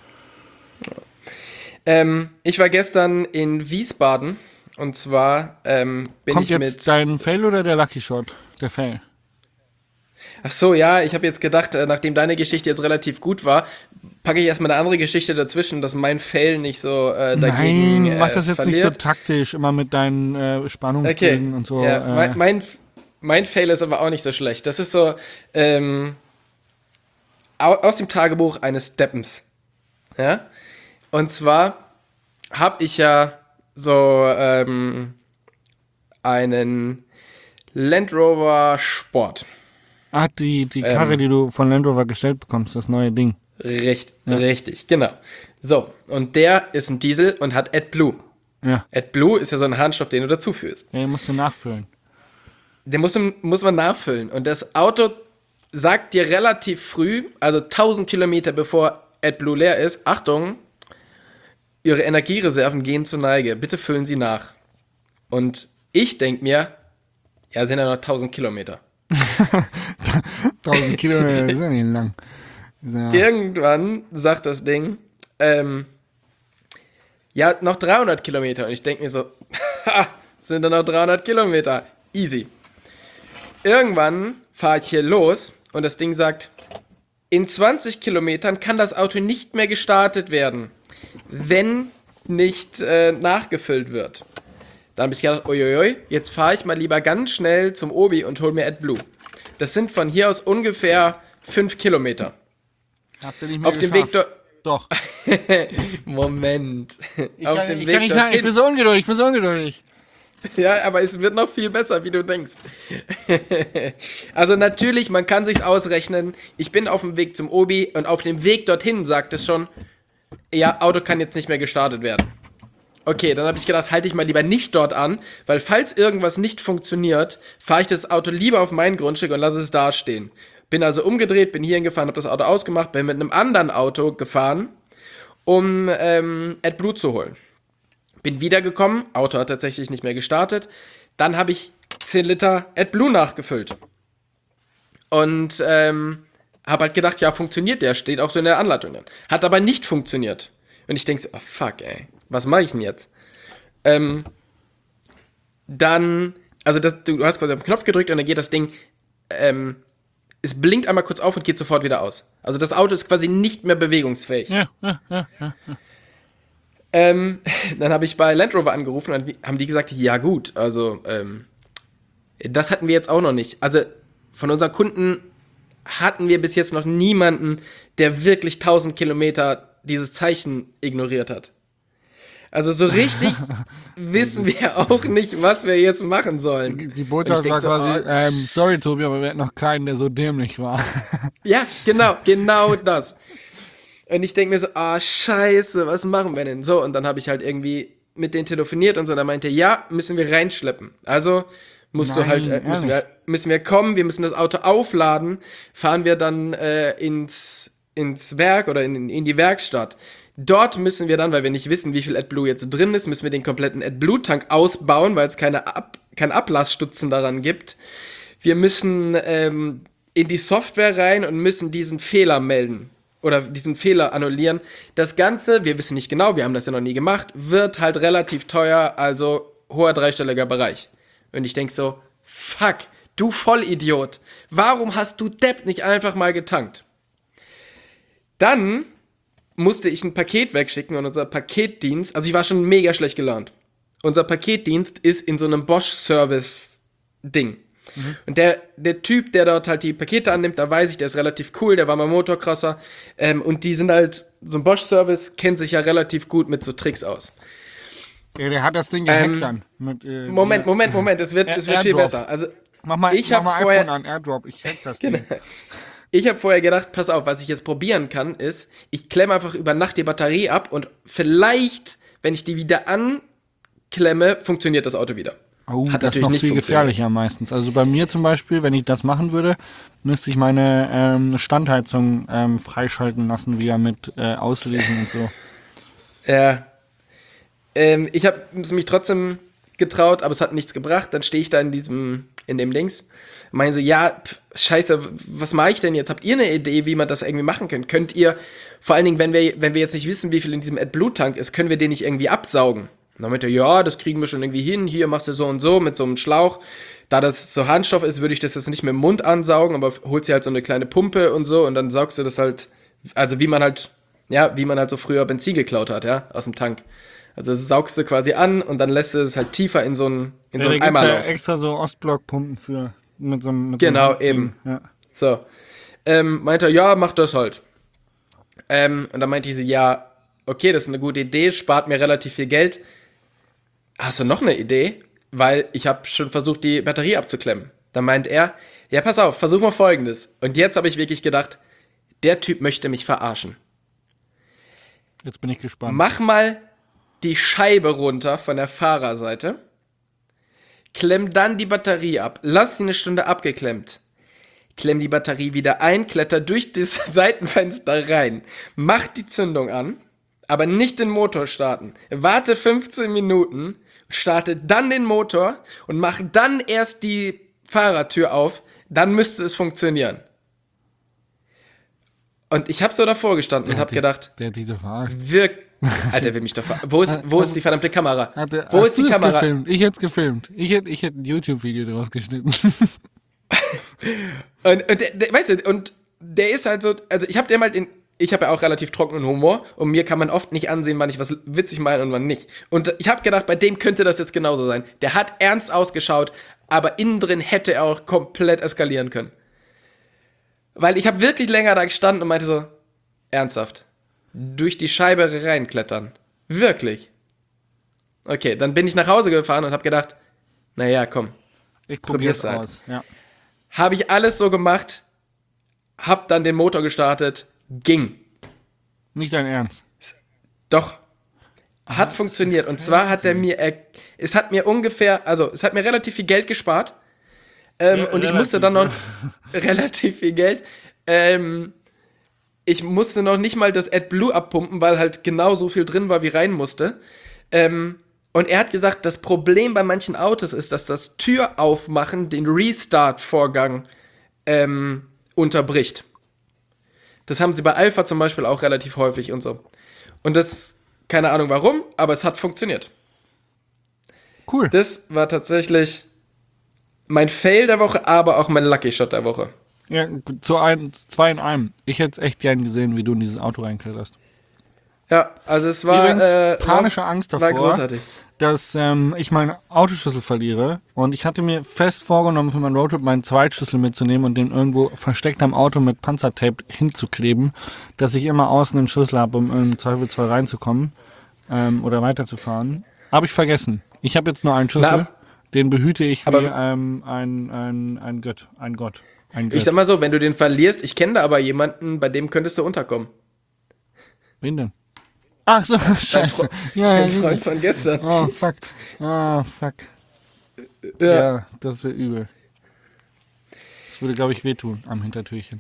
Ähm, ich war gestern in Wiesbaden und zwar ähm, bin Kommt ich jetzt mit... dein Fail oder der Lucky Shot? Der Fail. Ach so, ja, ich habe jetzt gedacht, äh, nachdem deine Geschichte jetzt relativ gut war, packe ich erstmal eine andere Geschichte dazwischen, dass mein Fail nicht so äh, dagegen Nein, mach das äh, jetzt verliert. nicht so taktisch, immer mit deinen äh, Spannungsbögen Okay, und so. ja, äh. mein, mein, mein Fail ist aber auch nicht so schlecht. Das ist so ähm, au- aus dem Tagebuch eines Deppens. Ja? Und zwar habe ich ja so ähm, einen Land Rover Sport. Ah, die, die Karre, Ähm. die du von Land Rover gestellt bekommst, das neue Ding. Richt, Ja. Richtig, genau. So, und der ist ein Diesel und hat AdBlue. Ja, AdBlue ist ja so ein Harnstoff, den du dazuführst. ja, den musst du nachfüllen. Den muss, muss man nachfüllen. Und das Auto sagt dir relativ früh, also tausend Kilometer bevor AdBlue leer ist, Achtung, Ihre Energiereserven gehen zur Neige. Bitte füllen Sie nach. Und ich denke mir, ja, sind ja noch tausend Kilometer. tausend Kilometer ist ja nicht lang. Ist ja, Irgendwann sagt das Ding, ähm, ja, noch dreihundert Kilometer. Und ich denke mir so, ha, sind da noch dreihundert Kilometer. Easy. Irgendwann fahre ich hier los und das Ding sagt, in zwanzig Kilometern kann das Auto nicht mehr gestartet werden, wenn nicht äh, nachgefüllt wird. Dann habe ich gedacht, uiuiui, jetzt fahre ich mal lieber ganz schnell zum Obi und hol mir AdBlue. Das sind von hier aus ungefähr fünf Kilometer. hast du nicht mehr Auf dem geschafft. Weg dort. Doch. Moment. Ich Auf kann, dem ich Weg kann nicht nach, ich dorthin. bin so ungeduldig, ich bin so ungeduldig. Ja, aber es wird noch viel besser, wie du denkst. Also natürlich, man kann sich's ausrechnen. Ich bin auf dem Weg zum Obi und auf dem Weg dorthin sagt es schon, ja, Auto kann jetzt nicht mehr gestartet werden. Okay, dann habe ich gedacht, halte ich mal lieber nicht dort an, weil falls irgendwas nicht funktioniert, fahre ich das Auto lieber auf mein Grundstück und lasse es da stehen. Bin also umgedreht, bin hier hingefahren, habe das Auto ausgemacht, bin mit einem anderen Auto gefahren, um ähm, AdBlue zu holen. Bin wiedergekommen, Auto hat tatsächlich nicht mehr gestartet. Dann habe ich zehn Liter AdBlue nachgefüllt. Und ähm, habe halt gedacht, ja, funktioniert der, steht auch so in der Anleitung dann. Hat aber nicht funktioniert. Und ich denke so, oh fuck, ey, was mache ich denn jetzt? Ähm, dann, also das, du hast quasi auf den Knopf gedrückt und dann geht das Ding, ähm, es blinkt einmal kurz auf und geht sofort wieder aus. Also das Auto ist quasi nicht mehr bewegungsfähig. Ja, ja, ja, ja. Ähm, dann habe ich bei Land Rover angerufen und dann haben die gesagt, ja gut, also ähm, das hatten wir jetzt auch noch nicht. Also von unseren Kunden hatten wir bis jetzt noch niemanden, der wirklich tausend Kilometer dieses Zeichen ignoriert hat. Also so richtig wissen wir auch nicht, was wir jetzt machen sollen. Die, die Botschaft Und ich war denk so, quasi, oh, ähm, sorry Tobi, aber wir hatten noch keinen, der so dämlich war. Ja, genau, genau das. Und ich denke mir so, ah, scheiße, was machen wir denn? So, und dann habe ich halt irgendwie mit denen telefoniert und so, und dann meinte er, ja, müssen wir reinschleppen. Also musst Nein, du halt, äh, müssen, wir, müssen wir kommen, wir müssen das Auto aufladen, fahren wir dann äh, ins, ins Werk oder in, in die Werkstatt. Dort müssen wir dann, weil wir nicht wissen, wie viel AdBlue jetzt drin ist, müssen wir den kompletten AdBlue-Tank ausbauen, weil es keine Ab- kein Ablassstutzen daran gibt. Wir müssen ähm, in die Software rein und müssen diesen Fehler melden. oder diesen Fehler annullieren. Das Ganze, wir wissen nicht genau, wir haben das ja noch nie gemacht, wird halt relativ teuer, also hoher dreistelliger Bereich. Und ich denk so, fuck, du Vollidiot, warum hast du Depp nicht einfach mal getankt? Dann musste ich ein Paket wegschicken und unser Paketdienst, also ich war schon mega schlecht gelaunt. Unser Paketdienst ist in so einem Bosch-Service-Ding. Mhm. Und der, der Typ, der dort halt die Pakete annimmt, da weiß ich, der ist relativ cool, der war mal Motocrosser. Ähm, und die sind halt, so ein Bosch-Service kennt sich ja relativ gut mit so Tricks aus. Ja, der hat das Ding gehackt Ähm, dann. Mit, äh, Moment, ja. Moment, Moment, es wird, es wird viel besser. Also, Mach mal, ich mach hab mal vorher, iPhone an, Airdrop, ich hack das genau. Ding. Ich habe vorher gedacht, pass auf, was ich jetzt probieren kann, ist, ich klemme einfach über Nacht die Batterie ab und vielleicht, wenn ich die wieder anklemme, funktioniert das Auto wieder. Oh, Hat das ist natürlich noch nicht viel funktioniert. gefährlicher meistens. Also bei mir zum Beispiel, wenn ich das machen würde, müsste ich meine ähm, Standheizung ähm, freischalten lassen, wieder mit äh, Auslesen und so. Ja. Ähm, ich habe es mich trotzdem getraut, aber es hat nichts gebracht. Dann stehe ich da in diesem, in dem Dings, meine so, ja, pff, scheiße, was mache ich denn jetzt? Habt ihr eine Idee, wie man das irgendwie machen kann? Könnt ihr, vor allen Dingen, wenn wir, wenn wir jetzt nicht wissen, wie viel in diesem AdBlue-Tank ist, können wir den nicht irgendwie absaugen? Und dann meinte er, ja, das kriegen wir schon irgendwie hin, hier machst du so und so mit so einem Schlauch. Da das so Harnstoff ist, würde ich das jetzt nicht mit dem Mund ansaugen, aber holst dir halt so eine kleine Pumpe und so und dann saugst du das halt, also wie man halt, ja, wie man halt so früher Benzin geklaut hat, ja, aus dem Tank. Also das saugst du quasi an und dann lässt du es halt tiefer in so einen, in Ja, so einen da gibt's Eimer ja laufen. extra so Ostblock-Pumpen für, mit so einem, mit Genau, so einem eben. Ding. Ja. So. Ähm, meinte er, ja, mach das halt. Ähm, und dann meinte ich so, ja, okay, das ist eine gute Idee, spart mir relativ viel Geld. Hast du noch eine Idee? Weil ich habe schon versucht, die Batterie abzuklemmen. Dann meint er, ja, pass auf, versuch mal Folgendes. Und jetzt habe ich wirklich gedacht, der Typ möchte mich verarschen. Jetzt bin ich gespannt. Mach mal die Scheibe runter von der Fahrerseite, klemm dann die Batterie ab, lass sie eine Stunde abgeklemmt, klemm die Batterie wieder ein, kletter durch das Seitenfenster rein, mach die Zündung an, aber nicht den Motor starten, warte fünfzehn Minuten, starte dann den Motor und mach dann erst die Fahrertür auf, dann müsste es funktionieren. Und ich habe so davor gestanden Der und hat habe dich- gedacht, Der hat dich doch verarscht. wirk Alter, will mich doch ver Wo ist, wo ist die verdammte Kamera? Hat der- Wo hast ist die du es Kamera? Gefilmt? Ich hätte es gefilmt. Ich hätte ich hätt ein YouTube-Video daraus geschnitten. Und, und der, der, weißt du, und der ist halt so, also ich habe dem halt in, ich habe ja auch relativ trockenen Humor und mir kann man oft nicht ansehen, wann ich was witzig meine und wann nicht. Und ich habe gedacht, bei dem könnte das jetzt genauso sein. Der hat ernst ausgeschaut, aber innen drin hätte er auch komplett eskalieren können. Weil ich habe wirklich länger da gestanden und meinte so, ernsthaft, durch die Scheibe reinklettern. Wirklich. Okay, dann bin ich nach Hause gefahren und habe gedacht, naja, komm, Ich Probier's probier's halt. aus. Ja. habe ich alles so gemacht, hab dann den Motor gestartet, ging. Nicht dein Ernst. Doch. Hat funktioniert. Und zwar hat er mir, er, es hat mir ungefähr, also es hat mir relativ viel Geld gespart. Ähm, Ja, und ich relativ, musste dann noch, ja. relativ viel Geld. Ähm, ich musste noch nicht mal das AdBlue abpumpen, weil halt genau so viel drin war, wie rein musste. Ähm, und er hat gesagt, das Problem bei manchen Autos ist, dass das Türaufmachen den Restart-Vorgang ähm, unterbricht. Das haben sie bei Alpha zum Beispiel auch relativ häufig und so. Und das, keine Ahnung warum, aber es hat funktioniert. Cool. Das war tatsächlich mein Fail der Woche, aber auch mein Lucky Shot der Woche. Ja, zu ein, zwei in einem. Ich hätte es echt gern gesehen, wie du in dieses Auto reinkletterst. Ja, also es war Übrigens, äh, panische war, Angst war davor, großartig. dass ähm, ich meinen Autoschlüssel verliere. Und ich hatte mir fest vorgenommen, für meinen Roadtrip meinen Zweitschlüssel mitzunehmen und den irgendwo versteckt am Auto mit Panzertape hinzukleben, dass ich immer außen einen Schlüssel habe, um im Zweifelsfall reinzukommen ähm, oder weiterzufahren. Habe ich vergessen. Ich habe jetzt nur einen Schlüssel. Na, den behüte ich aber- wie ähm, ein, ein, ein Gott. Ein Gott. Ein Gott. Ich sag mal so, wenn du den verlierst, ich kenne da aber jemanden, bei dem könntest du unterkommen. Wen denn? Ach so, scheiße. Ja, Dein ja, Freund von gestern. oh, fuck. Ah, fuck. Ja. Ja, das wäre übel. Das würde, glaube ich, wehtun am Hintertürchen.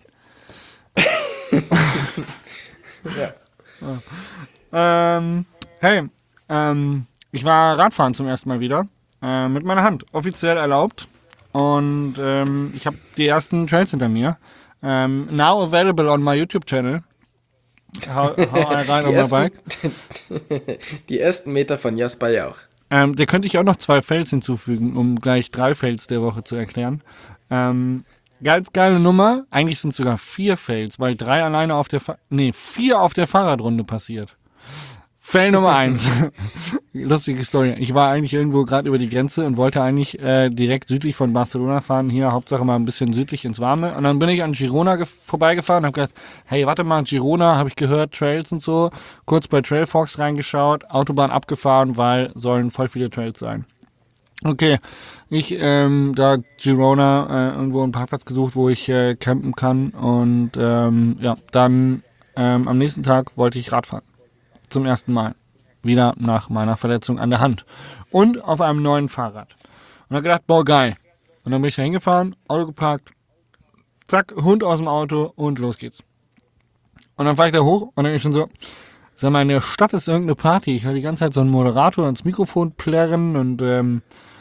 Ja. Ähm, hey, ähm, ich war Radfahren zum ersten Mal wieder. Äh, mit meiner Hand. Offiziell erlaubt. Und ähm, ich habe die ersten Trails hinter mir. Ähm, now available on my YouTube channel. Hau, hau einen rein Die auf mein Bike. ersten, die ersten Meter von Jasper Jauch. Ähm, der könnte ich auch noch zwei Fails hinzufügen, um gleich drei Fails der Woche zu erklären. Ähm, ganz geile Nummer. Eigentlich sind es sogar vier Fails, weil drei alleine auf der, Fa- nee, vier auf der Fahrradrunde passiert. Fail Nummer eins. Lustige Story. Ich war eigentlich irgendwo gerade über die Grenze und wollte eigentlich äh, direkt südlich von Barcelona fahren. Hier Hauptsache mal ein bisschen südlich ins Warme. Und dann bin ich an Girona ge- vorbeigefahren und habe gedacht, hey, warte mal, Girona, habe ich gehört, Trails und so. Kurz bei Trailfox reingeschaut, Autobahn abgefahren, weil sollen voll viele Trails sein. Okay, ich ähm, da Girona äh, irgendwo einen Parkplatz gesucht, wo ich äh, campen kann. Und ähm, ja, dann ähm, am nächsten Tag wollte ich Radfahren. Zum ersten Mal. Wieder nach meiner Verletzung an der Hand. Und auf einem neuen Fahrrad. Und habe gedacht, boah, geil. Und dann bin ich da hingefahren, Auto geparkt, zack, Hund aus dem Auto und los geht's. Und dann fahre ich da hoch und dann bin ich schon so, sag mal, in der Stadt ist irgendeine Party. Ich höre die ganze Zeit so einen Moderator ins Mikrofon plärren und ähm,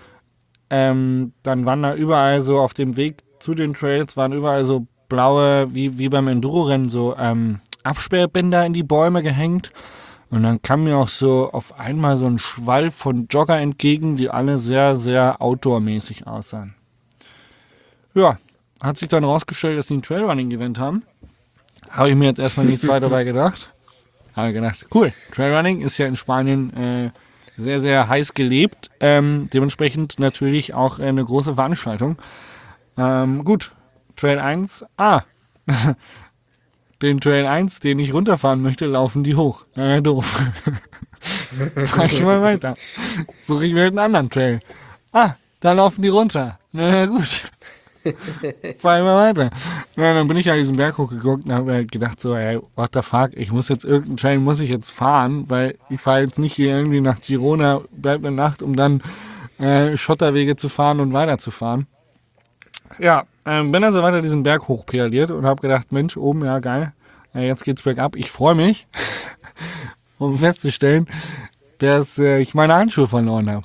ähm, dann waren da überall so auf dem Weg zu den Trails, waren überall so blaue, wie, wie beim Enduro-Rennen, so ähm, Absperrbänder in die Bäume gehängt. Und dann kam mir auch so auf einmal so ein Schwall von Jogger entgegen, die alle sehr, sehr outdoor-mäßig aussahen. Ja, hat sich dann rausgestellt, dass sie ein Trailrunning-Event haben. Habe ich mir jetzt erstmal nichts weiter dabei gedacht. Habe gedacht, cool, Trailrunning ist ja in Spanien äh, sehr, sehr heiß gelebt. Ähm, dementsprechend natürlich auch äh, eine große Veranstaltung. Ähm, gut, Trail eins, ah, den Trail eins, den ich runterfahren möchte, laufen die hoch. Naja, doof. Fahr ich mal weiter. Suche ich mir halt einen anderen Trail. Ah, da laufen die runter. Naja, gut. Fahr ich mal weiter. Ja, dann bin ich an diesen Berg hochgeguckt und habe halt gedacht so, ey, what the fuck, ich muss jetzt irgendeinen Trail muss ich jetzt fahren, weil ich fahre jetzt nicht hier irgendwie nach Girona, bleib eine Nacht, um dann äh, Schotterwege zu fahren und weiterzufahren. Ja, ähm, bin also weiter diesen Berg hochpedaliert und habe gedacht, Mensch, oben, ja geil, ja, jetzt geht's bergab. Ich freue mich, um festzustellen, dass äh, ich meine Handschuhe verloren habe.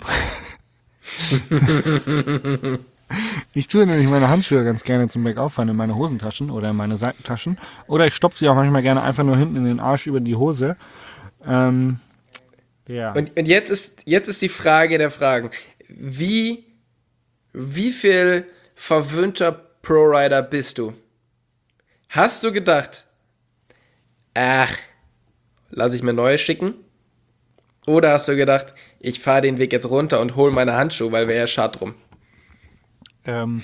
Ich tue nämlich meine Handschuhe ganz gerne zum Bergauffahren in meine Hosentaschen oder in meine Seitentaschen. Oder ich stopfe sie auch manchmal gerne einfach nur hinten in den Arsch über die Hose. Ähm, ja. Und, und jetzt ist, jetzt ist die Frage der Fragen. Wie, wie viel verwöhnter Pro-Rider bist du? Hast du gedacht, ach, lass ich mir neue schicken? Oder hast du gedacht, ich fahre den Weg jetzt runter und hole meine Handschuhe, weil wäre ja schad drum? Ähm,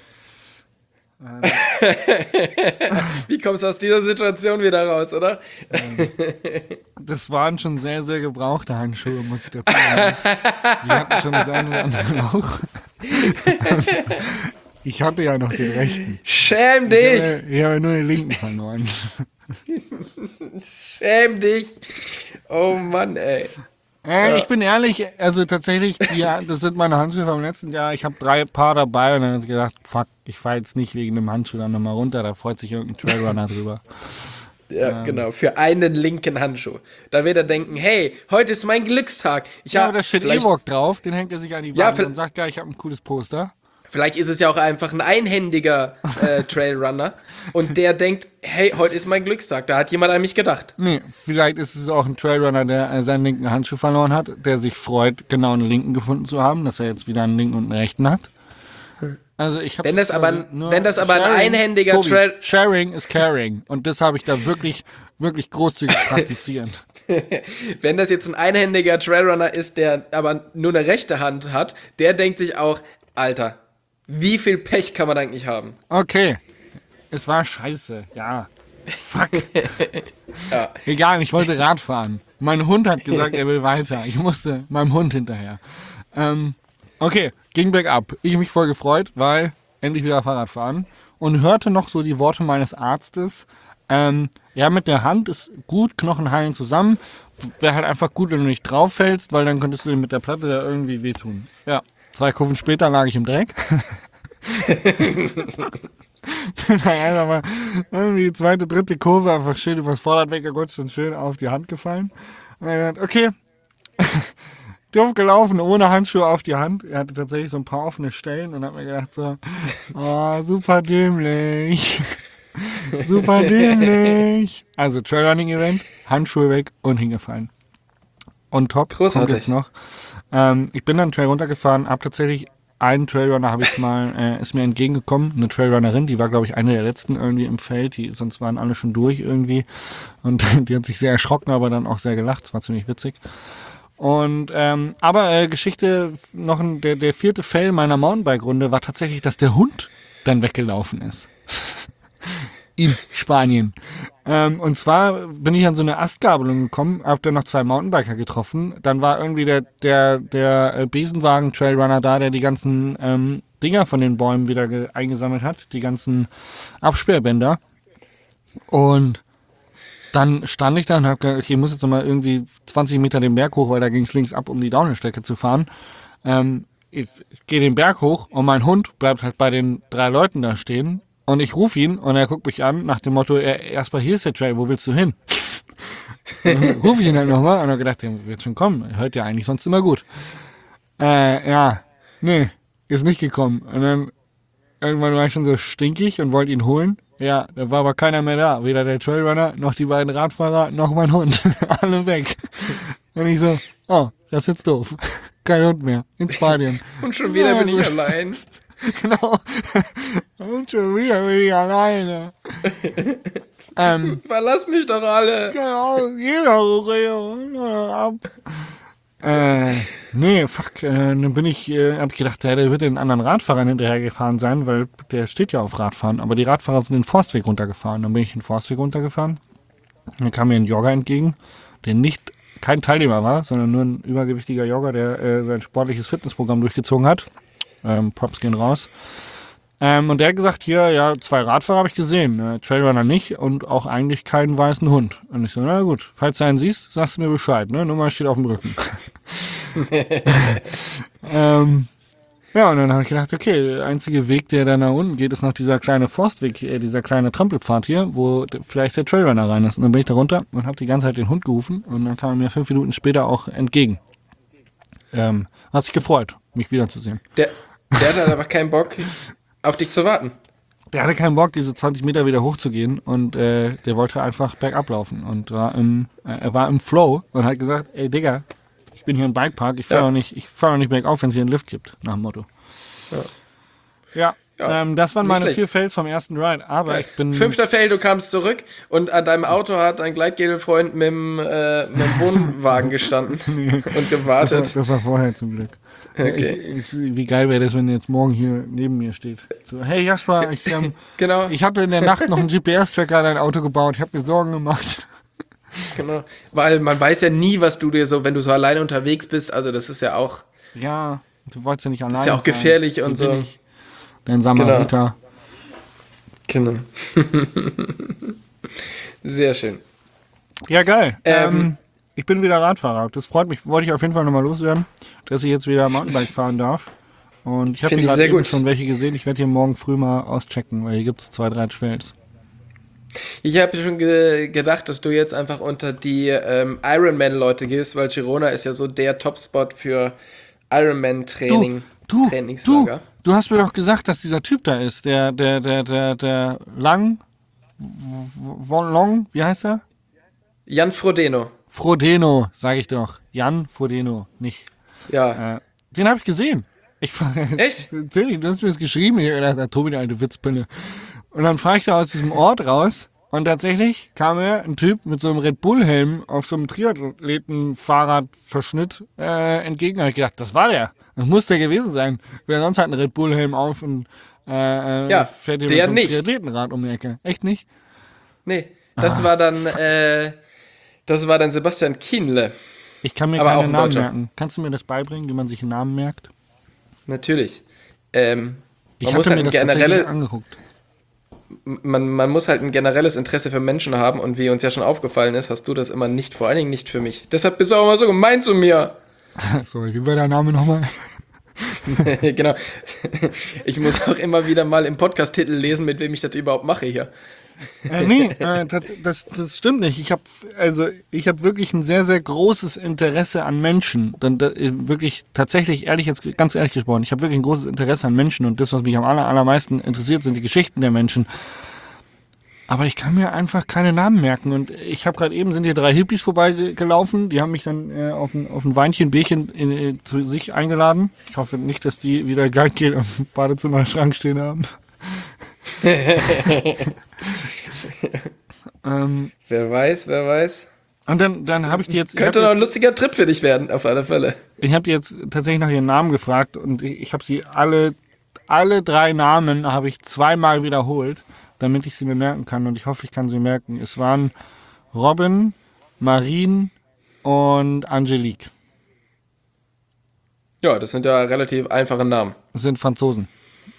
Wie kommst du aus dieser Situation wieder raus, oder? ähm, das waren schon sehr, sehr gebrauchte Handschuhe, muss ich dazu sagen. Die hatten schon das eine oder andere Loch. Ich hatte ja noch den rechten. Schäm dich! Ich habe, ich habe nur den linken verloren. Schäm dich! Oh Mann, ey. Äh, Ja. Ich bin ehrlich, also tatsächlich, ja, das sind meine Handschuhe vom letzten Jahr. Ich habe drei Paar dabei und dann habe ich gedacht, fuck, ich fahre jetzt nicht wegen dem Handschuh dann nochmal runter, da freut sich irgendein Trailrunner drüber. Ja, genau, für einen linken Handschuh. Da wird er denken, hey, heute ist mein Glückstag. Ich Ja, hab, aber da steht vielleicht, Ewok drauf, den hängt er sich an die Ja, Wand für- und sagt, ja, ich habe ein cooles Poster. vielleicht ist es ja auch einfach ein einhändiger äh, Trailrunner und der denkt, hey, heute ist mein Glückstag. Da hat jemand an mich gedacht. Nee, vielleicht ist es auch ein Trailrunner, der äh, seinen linken Handschuh verloren hat, der sich freut, genau einen linken gefunden zu haben, dass er jetzt wieder einen linken und einen rechten hat. Also ich habe Wenn das aber ein- wenn das aber ein einhändiger Tobi, Trail- Sharing is caring und das habe ich da wirklich, wirklich großzügig praktiziert. Wenn das jetzt ein einhändiger Trailrunner ist, der aber nur eine rechte Hand hat, der denkt sich auch, Alter, wie viel Pech kann man eigentlich haben? Okay, es war scheiße, ja. Fuck. Ja. Egal, ich wollte Rad fahren. Mein Hund hat gesagt, er will weiter. Ich musste meinem Hund hinterher. Ähm, okay, ging bergab. Ich mich voll gefreut, weil endlich wieder Fahrrad fahren. Und hörte noch so die Worte meines Arztes. Ähm, ja, mit der Hand ist gut, Knochen heilen zusammen. Wäre halt einfach gut, wenn du nicht drauf fällst, weil dann könntest du dir mit der Platte da irgendwie wehtun. Ja, zwei Kurven später lag ich im Dreck. Bin dann einfach mal irgendwie die zweite, dritte Kurve einfach schön übers Vorderrad weggerutscht und schön auf die Hand gefallen. Und dann gesagt, okay, doof gelaufen, ohne Handschuhe auf die Hand. Er hatte tatsächlich so ein paar offene Stellen und hat mir gedacht so, oh, super dämlich. Super dämlich. Also Trailrunning-Event, Handschuhe weg und hingefallen. Und top, kommt Großartig. jetzt noch. Ähm, ich bin dann Trail runtergefahren, hab tatsächlich einen Trailrunner habe ich mal, äh, ist mir entgegengekommen, eine Trailrunnerin, die war, glaube ich, eine der letzten irgendwie im Feld, die, sonst waren alle schon durch irgendwie. Und die hat sich sehr erschrocken, aber dann auch sehr gelacht, das war ziemlich witzig. Und, ähm, aber äh, Geschichte, noch ein, der, der vierte Fail meiner Mountainbike-Runde war tatsächlich, dass der Hund dann weggelaufen ist. In Spanien. Ähm, und zwar bin ich an so eine Astgabelung gekommen, hab dann noch zwei Mountainbiker getroffen. Dann war irgendwie der, der, der Besenwagen-Trailrunner da, der die ganzen ähm, Dinger von den Bäumen wieder ge- eingesammelt hat, die ganzen Absperrbänder. Und dann stand ich da und hab gedacht, okay, ich muss jetzt noch mal irgendwie zwanzig Meter den Berg hoch, weil da ging es links ab, um die Downhill-Strecke zu fahren. Ähm, ich ich gehe den Berg hoch und mein Hund bleibt halt bei den drei Leuten da stehen. Und ich rufe ihn und er guckt mich an nach dem Motto, erstmal hier ist der Trail, wo willst du hin? Rufe ich ihn halt nochmal und er gedacht, der wird schon kommen, er hört ja eigentlich sonst immer gut. Äh, ja, nee, ist nicht gekommen. Und dann irgendwann war ich schon so stinkig und wollte ihn holen. Ja, da war aber keiner mehr da. Weder der Trailrunner, noch die beiden Radfahrer, noch mein Hund. Alle weg. Und ich so, oh, das ist jetzt doof. Kein Hund mehr. In Spanien. Und schon wieder Ja, bin ich gut. allein. Genau. Und schon wieder bin ich alleine. ähm, Verlass mich doch alle. genau, jeder so ab. Äh, nee, fuck, äh, dann bin ich, äh, hab ich gedacht, der, der wird den anderen Radfahrern hinterhergefahren sein, weil der steht ja auf Radfahren, aber die Radfahrer sind den Forstweg runtergefahren. Dann bin ich den Forstweg runtergefahren. Dann kam mir ein Jogger entgegen, der nicht, kein Teilnehmer war, sondern nur ein übergewichtiger Jogger, der äh, sein sportliches Fitnessprogramm durchgezogen hat. Ähm, Props gehen raus. Ähm, und der hat gesagt, hier, ja, zwei Radfahrer habe ich gesehen, äh, Trailrunner nicht und auch eigentlich keinen weißen Hund. Und ich so, na gut, falls du einen siehst, sagst du mir Bescheid, ne? Nummer steht auf dem Rücken. ähm, ja, und dann habe ich gedacht, okay, der einzige Weg, der da nach unten geht, ist noch dieser kleine Forstweg, äh, dieser kleine Trampelpfad hier, wo d- vielleicht der Trailrunner rein ist. Und dann bin ich da runter und habe die ganze Zeit den Hund gerufen und dann kam er mir fünf Minuten später auch entgegen. Ähm, hat sich gefreut, mich wiederzusehen. Der, der hat einfach keinen Bock, auf dich zu warten. Der hatte keinen Bock, diese zwanzig Meter wieder hochzugehen und äh, der wollte einfach bergab laufen und war im, äh, er war im Flow und hat gesagt, ey Digga, ich bin hier im Bikepark, ich fahre Ja. auch nicht, ich fahr auch nicht bergauf, wenn es hier einen Lift gibt, nach dem Motto. Ja. Ja, Ja, ähm, das waren nicht meine schlecht. vier Fails vom ersten Ride, aber ich bin... Fünfter Fail, du kamst zurück und an deinem Auto hat ein Gleitgelfreund mit dem, äh, mit dem Wohnwagen gestanden und das, war, gewartet. das war vorher zum Glück. Okay. Ich, ich, wie geil wäre das, wenn er jetzt morgen hier neben mir steht. So, hey Jasper, ich, ähm, Genau, ich hatte in der Nacht noch einen G P S-Tracker an dein Auto gebaut, ich habe mir Sorgen gemacht. genau. Weil man weiß ja nie, was du dir so, wenn du so alleine unterwegs bist, also das ist ja auch, Ja, du wolltest ja nicht alleine ist ja auch fahren. gefährlich Hier und bin so. ich, dein Samariter. Genau. Sehr schön. Ja, geil. Ähm, Ähm, ich bin wieder Radfahrer. Das freut mich. Wollte ich auf jeden Fall nochmal loswerden, dass ich jetzt wieder Mountainbike fahren darf. Und ich habe Finde hier ich gerade sehr eben gut. schon welche gesehen. Ich werde hier morgen früh mal auschecken, weil hier gibt es zwei, drei Trails. Ich habe schon ge gedacht, dass du jetzt einfach unter die ähm, Ironman-Leute gehst, weil Girona ist ja so der Topspot für Ironman-Training. Du, du, Trainingslager. du hast mir doch gesagt, dass dieser Typ da ist, der, der, der, der, der Lang, W- W- Long, wie heißt er? Jan Frodeno. Frodeno, sage ich doch. Jan Frodeno, nicht. Ja. Äh, den habe ich gesehen. Ich Echt? Natürlich, du hast mir das geschrieben. Ich dachte, der Tobi, der alte Witzpille. Und dann fahre ich da aus diesem Ort raus und tatsächlich kam mir ein Typ mit so einem Red Bull-Helm auf so einem Triathleten-Fahrradverschnitt äh, entgegen. Da hab ich gedacht, das war der. Das muss der gewesen sein. Wer sonst hat einen Red Bull-Helm auf und äh, Ja, fährt hier der mit so einem nicht. Triathletenrad um die Ecke. Echt nicht? Nee, das war dann, äh, das war dann Sebastian Kienle. Ich kann mir Aber auch keine ein Namen Deutscher. merken. Kannst du mir das beibringen, wie man sich einen Namen merkt? Natürlich. Ähm, Ich man muss hatte halt mir ein das tatsächlich generelle, angeguckt. man, man muss halt ein generelles Interesse für Menschen haben und wie uns ja schon aufgefallen ist, hast du das immer nicht, vor allen Dingen nicht für mich. Deshalb bist du auch immer so gemein zu mir. Sorry, wie war der Name nochmal? Genau. Ich muss auch immer wieder mal im Podcast-Titel lesen, mit wem ich das überhaupt mache hier. Äh, nee, äh, das, das, das stimmt nicht. Ich habe also ich habe wirklich ein sehr, sehr großes Interesse an Menschen. Dann da, äh, wirklich tatsächlich, ehrlich jetzt ganz ehrlich gesprochen, ich habe wirklich ein großes Interesse an Menschen und das, was mich am aller, allermeisten interessiert, sind die Geschichten der Menschen. Aber ich kann mir einfach keine Namen merken. Und ich habe gerade eben, sind hier drei Hippies vorbeigelaufen. Die haben mich dann äh, auf, ein, auf ein Weinchen, Bierchen in, äh, zu sich eingeladen. Ich hoffe nicht, dass die wieder Gleitgel am Badezimmerschrank stehen haben. ähm, wer weiß, wer weiß. Und dann, dann habe ich die jetzt... ich Könnte hab noch ein jetzt, lustiger Trip für dich werden, auf alle Fälle. Ich habe die jetzt tatsächlich nach ihren Namen gefragt und ich, ich habe sie alle, alle drei Namen habe ich zweimal wiederholt, damit ich sie mir merken kann. Und ich hoffe, ich kann sie merken. Es waren Robin, Marine und Angelique. Ja, das sind ja relativ einfache Namen. Das sind Franzosen.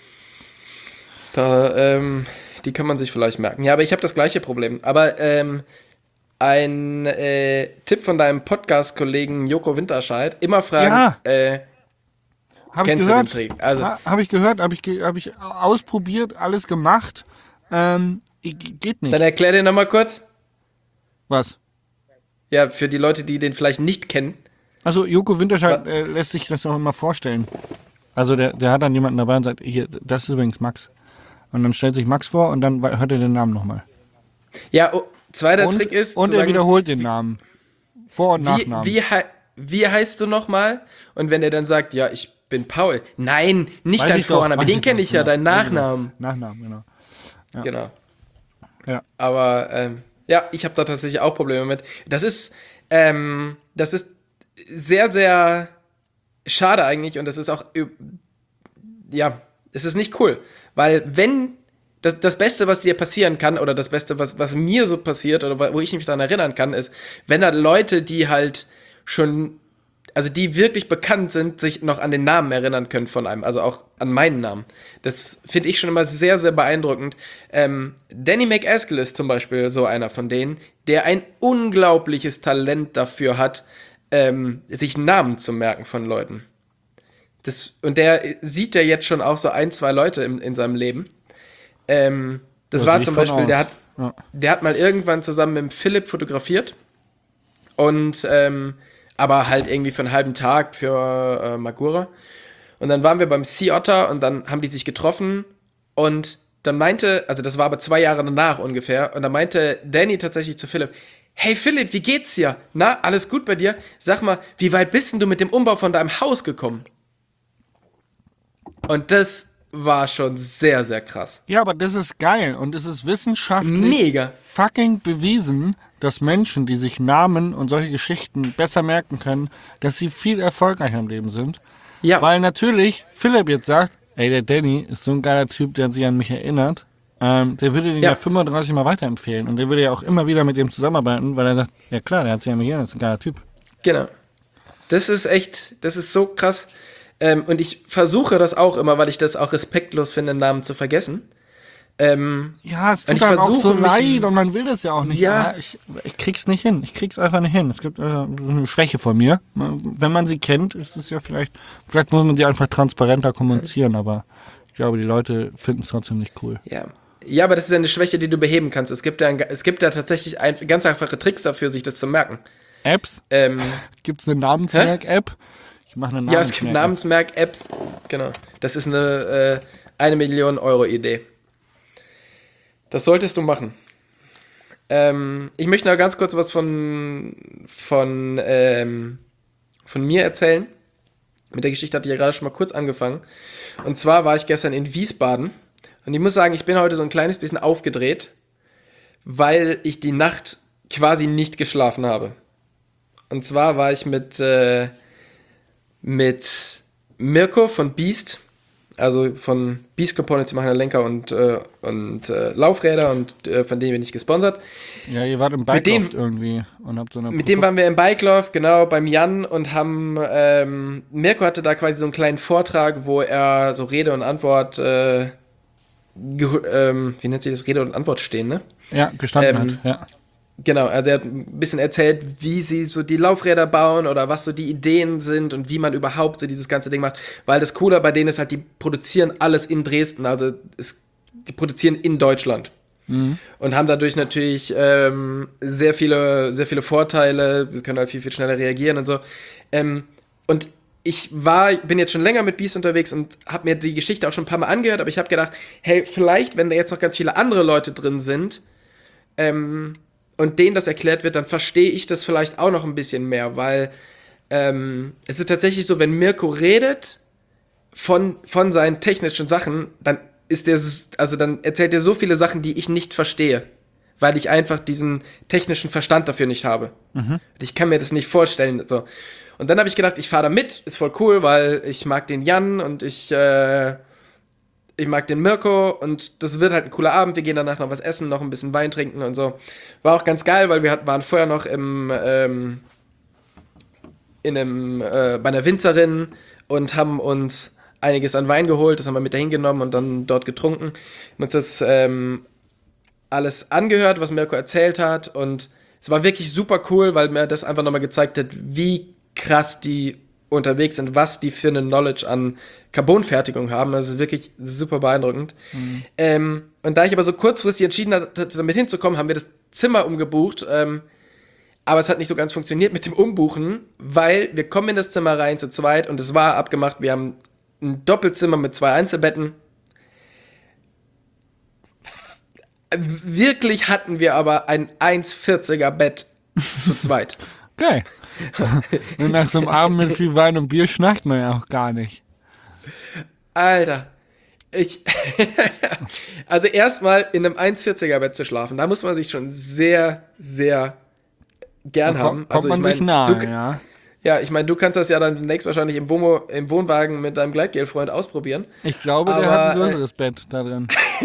Da, ähm, die kann man sich vielleicht merken. Ja, aber ich habe das gleiche Problem. Aber ähm, ein äh, Tipp von deinem Podcast-Kollegen Joko Winterscheid, immer fragen, Ja. äh, Habe ich kennst du gehört. den Trick? Also, Ha, habe ich gehört, habe ich, ge- hab ich ausprobiert, alles gemacht. Ähm, ich- geht nicht. dann erklär dir nochmal kurz. Was? Ja, für die Leute, die den vielleicht nicht kennen. Also Joko Winterscheid Wa- äh, lässt sich das auch immer vorstellen. Also der, der hat dann jemanden dabei und sagt, hier, das ist übrigens Max. Und dann stellt sich Max vor und dann hört er den Namen nochmal. Ja, oh, zweiter Und, Trick ist, und zu er sagen, wiederholt den Namen. Vor- und wie, Nachnamen. wie, hei- wie heißt du nochmal? Und wenn er dann sagt, ja, ich bin Paul. Nein, nicht Weiß dein ich doch, Vorname, weiß den ich kenne doch, ich ja, genau. deinen Weiß ich doch. Nachnamen. Nachnamen, genau. Ja. Genau. Ja. Aber ähm, ja, ich habe da tatsächlich auch Probleme mit. Das ist, ähm, das ist sehr, sehr schade eigentlich und das ist auch, äh, ja, es ist nicht cool. Weil wenn, das, das Beste, was dir passieren kann, oder das Beste, was, was mir so passiert, oder wo ich mich daran erinnern kann, ist, wenn da Leute, die halt schon, also die wirklich bekannt sind, sich noch an den Namen erinnern können von einem, also auch an meinen Namen. Das finde ich schon immer sehr, sehr beeindruckend. Ähm, Danny McAskill ist zum Beispiel so einer von denen, der ein unglaubliches Talent dafür hat, ähm, sich Namen zu merken von Leuten. Das, und der sieht ja jetzt schon auch so ein, zwei Leute in, in seinem Leben. Ähm, das Da war gehe ich zum von Beispiel, aus. der hat, Ja. der hat mal irgendwann zusammen mit dem Philipp fotografiert. Und, ähm, aber halt irgendwie für einen halben Tag für äh, Magura. Und dann waren wir beim Sea Otter und dann haben die sich getroffen. Und dann meinte, also das war aber zwei Jahre danach ungefähr, und dann meinte Danny tatsächlich zu Philipp, hey Philipp, wie geht's dir? Na, alles gut bei dir? Sag mal, wie weit bist denn du mit dem Umbau von deinem Haus gekommen? Und das war schon sehr, sehr krass. Ja, aber das ist geil und es ist wissenschaftlich Mega. fucking bewiesen, dass Menschen, die sich Namen und solche Geschichten besser merken können, dass sie viel erfolgreicher im Leben sind. Ja, Weil natürlich Philipp jetzt sagt, ey, der Danny ist so ein geiler Typ, der sich an mich erinnert. Ähm, der würde den ja. Ja. fünfunddreißig Mal weiterempfehlen und der würde ja auch immer wieder mit dem zusammenarbeiten, weil er sagt, ja klar, der hat sich an mich erinnert, ist ein geiler Typ. genau. Das ist echt, das ist so krass. Ähm, und ich versuche das auch immer, weil ich das auch respektlos finde, Namen zu vergessen. Ähm, Ja, es Und tut ich einem auch versuche so mich- leid und man will das ja auch nicht. Ja. Aber ich, ich krieg's nicht hin. Ich krieg's einfach nicht hin. Es gibt äh, so eine Schwäche von mir. Wenn man sie kennt, ist es ja vielleicht, vielleicht muss man sie einfach transparenter kommunizieren, aber ich glaube, die Leute finden es trotzdem nicht cool. ja. Ja, aber das ist ja eine Schwäche, die du beheben kannst. Es gibt ja, ein, es gibt ja tatsächlich ein, ganz einfache Tricks dafür, sich das zu merken. Apps? Ähm, Gibt's eine Namensmerk-App? Ich mache eine ja, es gibt Namensmerk. Namensmerk-Apps. Genau. Das ist eine äh, eine Million Euro Idee. Das solltest du machen. Ähm, ich möchte noch ganz kurz was von, von, ähm, von mir erzählen. Mit der Geschichte hatte ich ja gerade schon mal kurz angefangen. Und zwar war ich gestern in Wiesbaden. Und ich muss sagen, ich bin heute so ein kleines bisschen aufgedreht, weil ich die Nacht quasi nicht geschlafen habe. Und zwar war ich mit, äh, mit Mirko von Beast, also von Beast Components, die machen ja Lenker und, äh, und äh, Laufräder und äh, von denen bin ich gesponsert. Ja, ihr wart im Mit dem- Bike irgendwie und habt so eine Mit dem waren wir im Bikelauf, genau, beim Jan und haben, ähm, Mirko hatte da quasi so einen kleinen Vortrag, wo er so Rede und Antwort, äh, geho- ähm, wie nennt sich das, Rede und Antwort stehen, ne? ja, gestanden ähm, hat. Ja. Genau, also er hat ein bisschen erzählt, wie sie so die Laufräder bauen oder was so die Ideen sind und wie man überhaupt so dieses ganze Ding macht. Weil das Coole bei denen ist halt, die produzieren alles in Dresden, also es, die produzieren in Deutschland. Und haben dadurch natürlich ähm, sehr viele, sehr viele Vorteile, wir können halt viel, viel schneller reagieren und so. Ähm, und ich war, bin jetzt schon länger mit Beast unterwegs und habe mir die Geschichte auch schon ein paar Mal angehört, aber ich habe gedacht, hey, vielleicht, wenn da jetzt noch ganz viele andere Leute drin sind, ähm, und denen das erklärt wird, dann verstehe ich das vielleicht auch noch ein bisschen mehr, weil ähm, es ist tatsächlich so, wenn Mirko redet von, von seinen technischen Sachen, dann ist der, also dann erzählt er so viele Sachen, die ich nicht verstehe, weil ich einfach diesen technischen Verstand dafür nicht habe. Mhm. Ich kann mir das nicht vorstellen. So. Und dann habe ich gedacht, ich fahre da mit, ist voll cool, weil ich mag den Jan und ich, äh, ich mag den Mirko und das wird halt ein cooler Abend. Wir gehen danach noch was essen, noch ein bisschen Wein trinken und so. War auch ganz geil, weil wir hat, waren vorher noch im, ähm, in einem, äh, bei einer Winzerin und haben uns einiges an Wein geholt, das haben wir mit dahin genommen und dann dort getrunken. Wir haben uns das ähm, alles angehört, was Mirko erzählt hat und es war wirklich super cool, weil mir das einfach nochmal gezeigt hat, wie krass die unterwegs sind, was die für eine Knowledge an Carbonfertigung haben. Das ist wirklich super beeindruckend. Mhm. Ähm, und da ich aber so kurzfristig entschieden hatte, damit hinzukommen, haben wir das Zimmer umgebucht, ähm, aber es hat nicht so ganz funktioniert mit dem Umbuchen, weil wir kommen in das Zimmer rein zu zweit und es war abgemacht, wir haben ein Doppelzimmer mit zwei Einzelbetten. Wirklich hatten wir aber ein eins vierziger Bett zu zweit. Geil. Und nach so einem Abend mit viel Wein und Bier schnackt man ja auch gar nicht. Alter, ich, also erstmal in einem eins vierziger Bett zu schlafen, da muss man sich schon sehr, sehr gern da haben. Kommt, also kommt man ich sich mein, nahe, du, ja. Ja, ich meine, du kannst das ja dann demnächst wahrscheinlich im, Womo, im Wohnwagen mit deinem Gleitgel-Freund ausprobieren. Ich glaube, aber, der hat ein größeres äh, Bett da drin.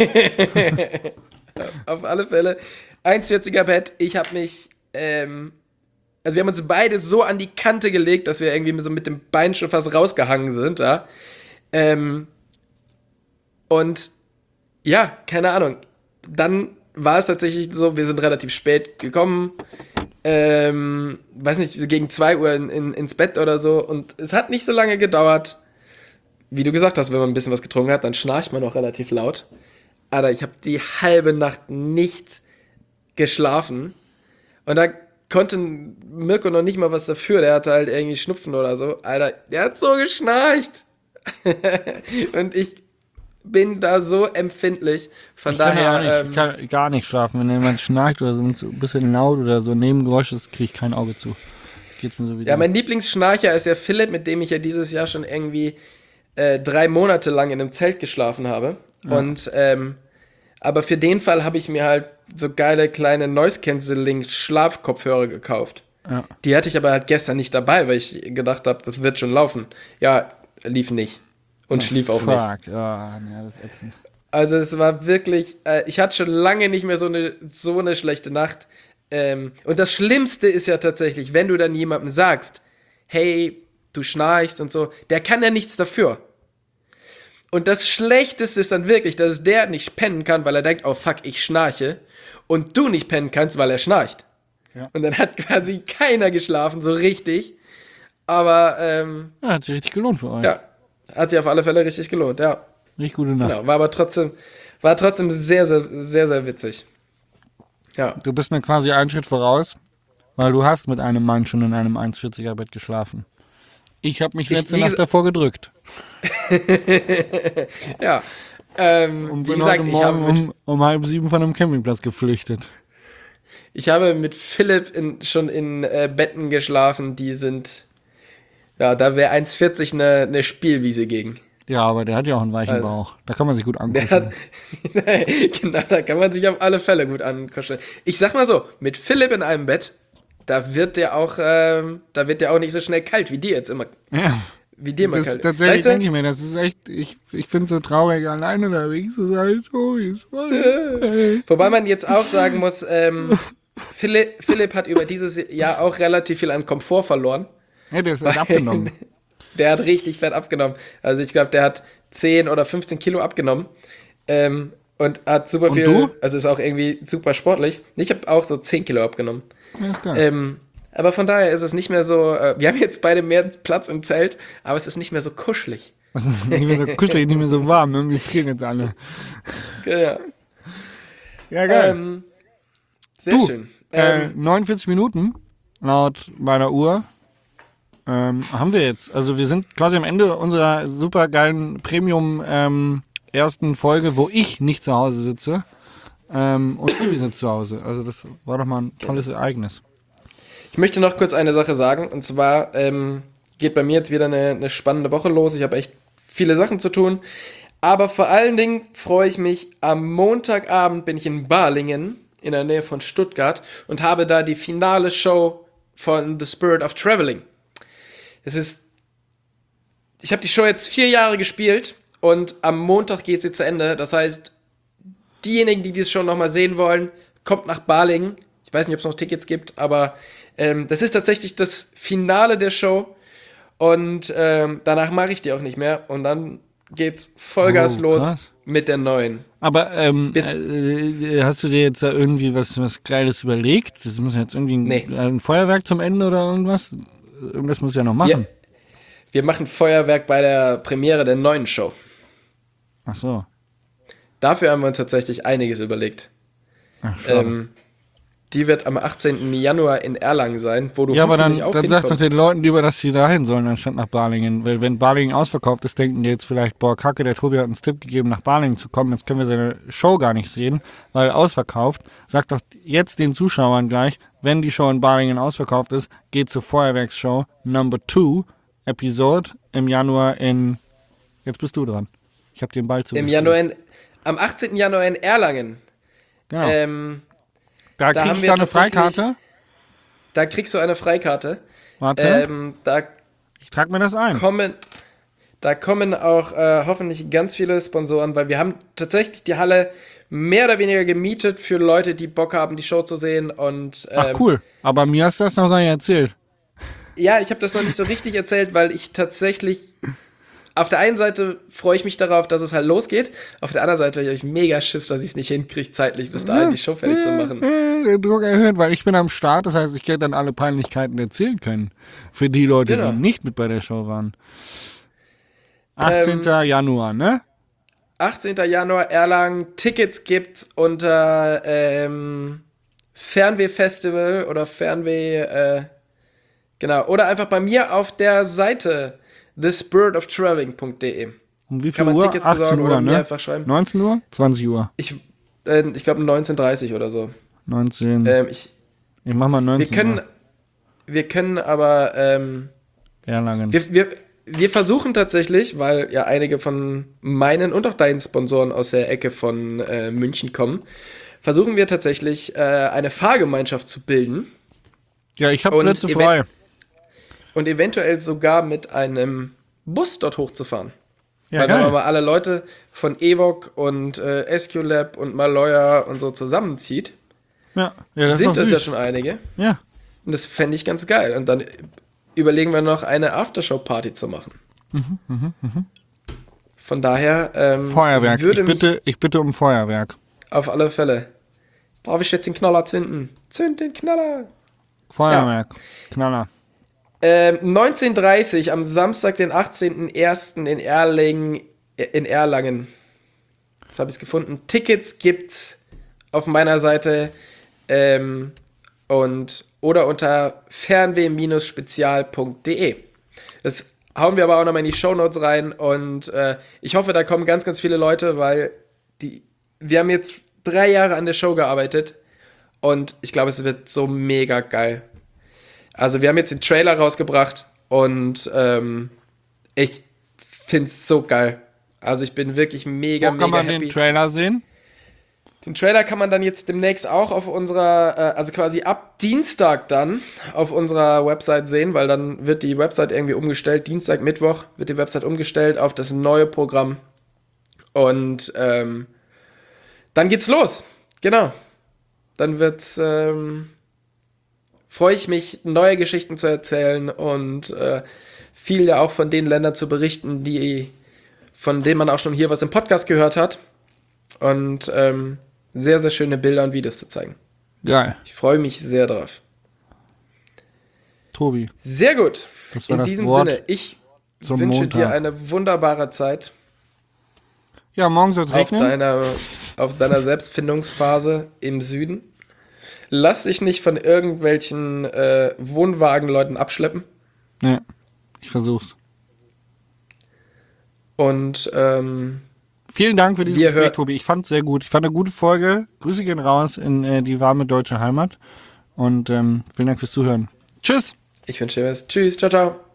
Auf alle Fälle. eins vierziger Bett. Ich habe mich, ähm, also wir haben uns beide so an die Kante gelegt, dass wir irgendwie so mit dem Bein schon fast rausgehangen sind, ja. Ähm, und ja, keine Ahnung. Dann war es tatsächlich so, wir sind relativ spät gekommen, ähm, weiß nicht, gegen zwei Uhr in, in, ins Bett oder so und es hat nicht so lange gedauert. Wie du gesagt hast, wenn man ein bisschen was getrunken hat, dann schnarcht man auch relativ laut. Alter, ich habe die halbe Nacht nicht geschlafen und da konnte Mirko noch nicht mal was dafür, der hatte halt irgendwie Schnupfen oder so. Alter, der hat so geschnarcht. Und ich bin da so empfindlich. Von ich daher. Kann ja nicht, ähm, ich kann gar nicht schlafen. Wenn jemand schnarcht oder so ein bisschen laut oder so Nebengeräusch ist, kriege ich kein Auge zu. Geht's mir so wie ja, mein Lieblingsschnarcher ist ja Philipp, mit dem ich ja dieses Jahr schon irgendwie äh, drei Monate lang in einem Zelt geschlafen habe. Ja. Und, ähm, aber für den Fall habe ich mir halt so geile kleine Noise-Canceling-Schlafkopfhörer gekauft. Ja. Die hatte ich aber halt gestern nicht dabei, weil ich gedacht habe, das wird schon laufen. Ja, lief nicht. Und oh, schlief auch fuck. nicht. Ja, ja, das ist ätzend. Also es war wirklich, äh, ich hatte schon lange nicht mehr so eine, so eine schlechte Nacht. Ähm, und das Schlimmste ist ja tatsächlich, wenn du dann jemandem sagst, hey, du schnarchst und so, der kann ja nichts dafür. Und das Schlechteste ist dann wirklich, dass der nicht pennen kann, weil er denkt, oh fuck, ich schnarche. Und du nicht pennen kannst, weil er schnarcht. Ja. Und dann hat quasi keiner geschlafen, so richtig. Aber, ähm... ja, hat sich richtig gelohnt für euch. Ja, hat sich auf alle Fälle richtig gelohnt, ja. Richtig gute Nacht. Genau, war aber trotzdem, war trotzdem sehr, sehr, sehr, sehr witzig. Ja. Du bist mir quasi einen Schritt voraus, weil du hast mit einem Mann schon in einem eins vierziger Bett geschlafen. Ich habe mich letzte ich, Nacht davor gedrückt. ja. Ähm, Und wie bin gesagt, heute ich habe Morgen um, um halb sieben von einem Campingplatz geflüchtet. Ich habe mit Philipp in, schon in äh, Betten geschlafen, die sind, ja, da wäre eins vierzig eine, eine Spielwiese gegen. Ja, aber der hat ja auch einen weichen also, Bauch. Da kann man sich gut ankuscheln. Genau, da kann man sich auf alle Fälle gut ankuscheln. Ich sag mal so, mit Philipp in einem Bett, da wird der auch, ähm, da wird der auch nicht so schnell kalt, wie dir jetzt immer. Ja. Wie dir immer das, kalt. Tatsächlich weißt du? denke ich mir, das ist echt, ich, ich finde so traurig, alleine unterwegs zu sein. Oh, äh. Wobei man jetzt auch sagen muss, ähm, Philipp, Philipp hat über dieses Jahr auch relativ viel an Komfort verloren. Ja, der ist halt abgenommen. Der hat richtig fett abgenommen. Also ich glaube, der hat zehn oder fünfzehn Kilo abgenommen. Ähm, und hat super und viel, du? also ist auch irgendwie super sportlich. Ich habe auch so zehn Kilo abgenommen. Ja, ist geil. Ähm, aber von daher ist es nicht mehr so, äh, wir haben jetzt beide mehr Platz im Zelt, aber es ist nicht mehr so kuschelig. Es ist nicht mehr so kuschelig, nicht mehr so warm, irgendwie frieren jetzt alle. Ja. Ja, geil. Ähm, sehr du, schön. Äh, Ähm, neunundvierzig Minuten laut meiner Uhr ähm, haben wir jetzt. Also wir sind quasi am Ende unserer super geilen Premium ähm, ersten Folge, wo ich nicht zu Hause sitze, Ähm, und wir sind zu Hause. Also das war doch mal ein tolles Ereignis. Ich möchte noch kurz eine Sache sagen. Und zwar ähm, geht bei mir jetzt wieder eine, eine spannende Woche los. Ich habe echt viele Sachen zu tun. Aber vor allen Dingen freue ich mich, am Montagabend bin ich in Balingen, in der Nähe von Stuttgart, und habe da die finale Show von The Spirit of Traveling. Es ist, ich habe die Show jetzt vier Jahre gespielt und am Montag geht sie zu Ende. Das heißt, diejenigen, die diese Show nochmal sehen wollen, kommt nach Balingen. Ich weiß nicht, ob es noch Tickets gibt, aber ähm, das ist tatsächlich das Finale der Show. Und ähm, danach mache ich die auch nicht mehr. Und dann geht's Vollgas Oh, los krass. mit der neuen. Aber ähm, Jetzt- äh, hast du dir jetzt da irgendwie was, was Geiles überlegt? Das muss jetzt irgendwie ein, Nee. ein Feuerwerk zum Ende oder irgendwas? Irgendwas muss ja noch machen. Wir, wir machen Feuerwerk bei der Premiere der neuen Show. Ach so. Dafür haben wir uns tatsächlich einiges überlegt. Ach, schade. Ähm, die wird am achtzehnten Januar in Erlangen sein, wo du Ja, aber dann, hoffentlich auch dann sag doch hinkommst. den Leuten lieber, dass sie dahin sollen, anstatt nach Balingen. Weil wenn Balingen ausverkauft ist, denken die jetzt vielleicht, boah, kacke, der Tobi hat uns Tipp gegeben, nach Balingen zu kommen. Jetzt können wir seine Show gar nicht sehen, weil ausverkauft. Sag doch jetzt den Zuschauern gleich, wenn die Show in Balingen ausverkauft ist, geht zur Feuerwerksshow Number Two Episode im Januar in... Jetzt bist du dran. Ich habe den Ball zu. Im Januar in, am achtzehnten Januar in Erlangen. Genau. Ähm, da da krieg haben ich wir da eine tatsächlich- Freikarte. da kriegst du eine Freikarte. Warte, Ähm, da ich trage mir das ein. kommen, da kommen auch äh, hoffentlich ganz viele Sponsoren, weil wir haben tatsächlich die Halle mehr oder weniger gemietet für Leute, die Bock haben, die Show zu sehen. Und ähm, Ach cool, aber mir hast du das noch gar nicht erzählt. ja, ich habe das noch nicht so richtig erzählt, weil ich tatsächlich auf der einen Seite freue ich mich darauf, dass es halt losgeht. Auf der anderen Seite habe ich mega Schiss, dass ich es nicht hinkriege, zeitlich bis dahin die Show fertig zu machen. Äh, Den Druck erhöht, weil ich bin am Start, das heißt, ich werde dann alle Peinlichkeiten erzählen können. Für die Leute, Genau. die nicht mit bei der Show waren. achtzehnten Januar, ne? achtzehnten Januar Erlangen. Tickets gibt's unter ähm, Fernweh-Festival oder Fernweh, äh, genau, oder einfach bei mir auf der Seite the spirit of traveling punkt de. Um wie viel Kann man Uhr? Tickets achtzehn besorgen Uhr, oder mir ne? einfach schreiben. neunzehn Uhr? zwanzig Uhr? Ich, äh, ich glaube neunzehn Uhr dreißig oder so. neunzehn. Ähm, ich, ich mach mal wir neunzehn können, Uhr. wir können aber, ähm, Erlangen. wir, wir, wir versuchen tatsächlich, weil ja einige von meinen und auch deinen Sponsoren aus der Ecke von äh, München kommen, versuchen wir tatsächlich äh, eine Fahrgemeinschaft zu bilden Ja, ich habe und Plätze even- frei. und eventuell sogar mit einem Bus dort hochzufahren. Ja, Weil wenn man geil. mal alle Leute von Evoc und äh, S Q Lab und Maloya und so zusammenzieht, Ja, ja, das ist sind doch das ja süß. schon einige. Ja, Und das fände ich ganz geil. Und dann überlegen wir noch eine Aftershow-Party zu machen. Von daher ähm, Feuerwerk. es würde Ich mich bitte, ich bitte um Feuerwerk. auf alle Fälle. Darf ich jetzt den Knaller zünden? Zünd den Knaller! Feuerwerk. Knaller. Ähm, neunzehn Uhr dreißig am Samstag, den achtzehnten ersten in Erlangen. In Erlangen. Das habe ich gefunden. Tickets gibt's auf meiner Seite ähm, und oder unter fernweh-spezial punkt de. Das hauen wir aber auch nochmal in die Shownotes rein und äh, ich hoffe, da kommen ganz, ganz viele Leute, weil die, wir haben jetzt drei Jahre an der Show gearbeitet und ich glaube, es wird so mega geil. Also wir haben jetzt den Trailer rausgebracht und ähm, ich finde es so geil. Also ich bin wirklich mega, Wo kann mega man happy. den Trailer sehen? Den Trailer kann man dann jetzt demnächst auch auf unserer, äh, also quasi ab Dienstag dann auf unserer Website sehen, weil dann wird die Website irgendwie umgestellt. Dienstag, Mittwoch wird die Website umgestellt auf das neue Programm. Und ähm, dann geht's los. Genau. Dann wird's, ähm, freue ich mich, neue Geschichten zu erzählen und äh, viel ja auch von den Ländern zu berichten, die, von denen man auch schon hier was im Podcast gehört hat. Und ähm, sehr, sehr schöne Bilder und Videos zu zeigen. Geil. Ich freue mich sehr drauf. Tobi. Sehr gut. Das war In das diesem Wort Sinne, ich zum wünsche Montag. dir eine wunderbare Zeit Ja, morgen soll es auf regnen. deiner, auf deiner Selbstfindungsphase im Süden. Lass dich nicht von irgendwelchen äh, Wohnwagenleuten abschleppen. Ja, ich versuch's. Und ähm, Vielen Dank für dieses Wir Gespräch, hör- Tobi. Ich fand es sehr gut. Ich fand eine gute Folge. Grüße gehen raus in äh, die warme deutsche Heimat. Und ähm, vielen Dank fürs Zuhören. Tschüss. Ich wünsche dir was. Tschüss, ciao, ciao.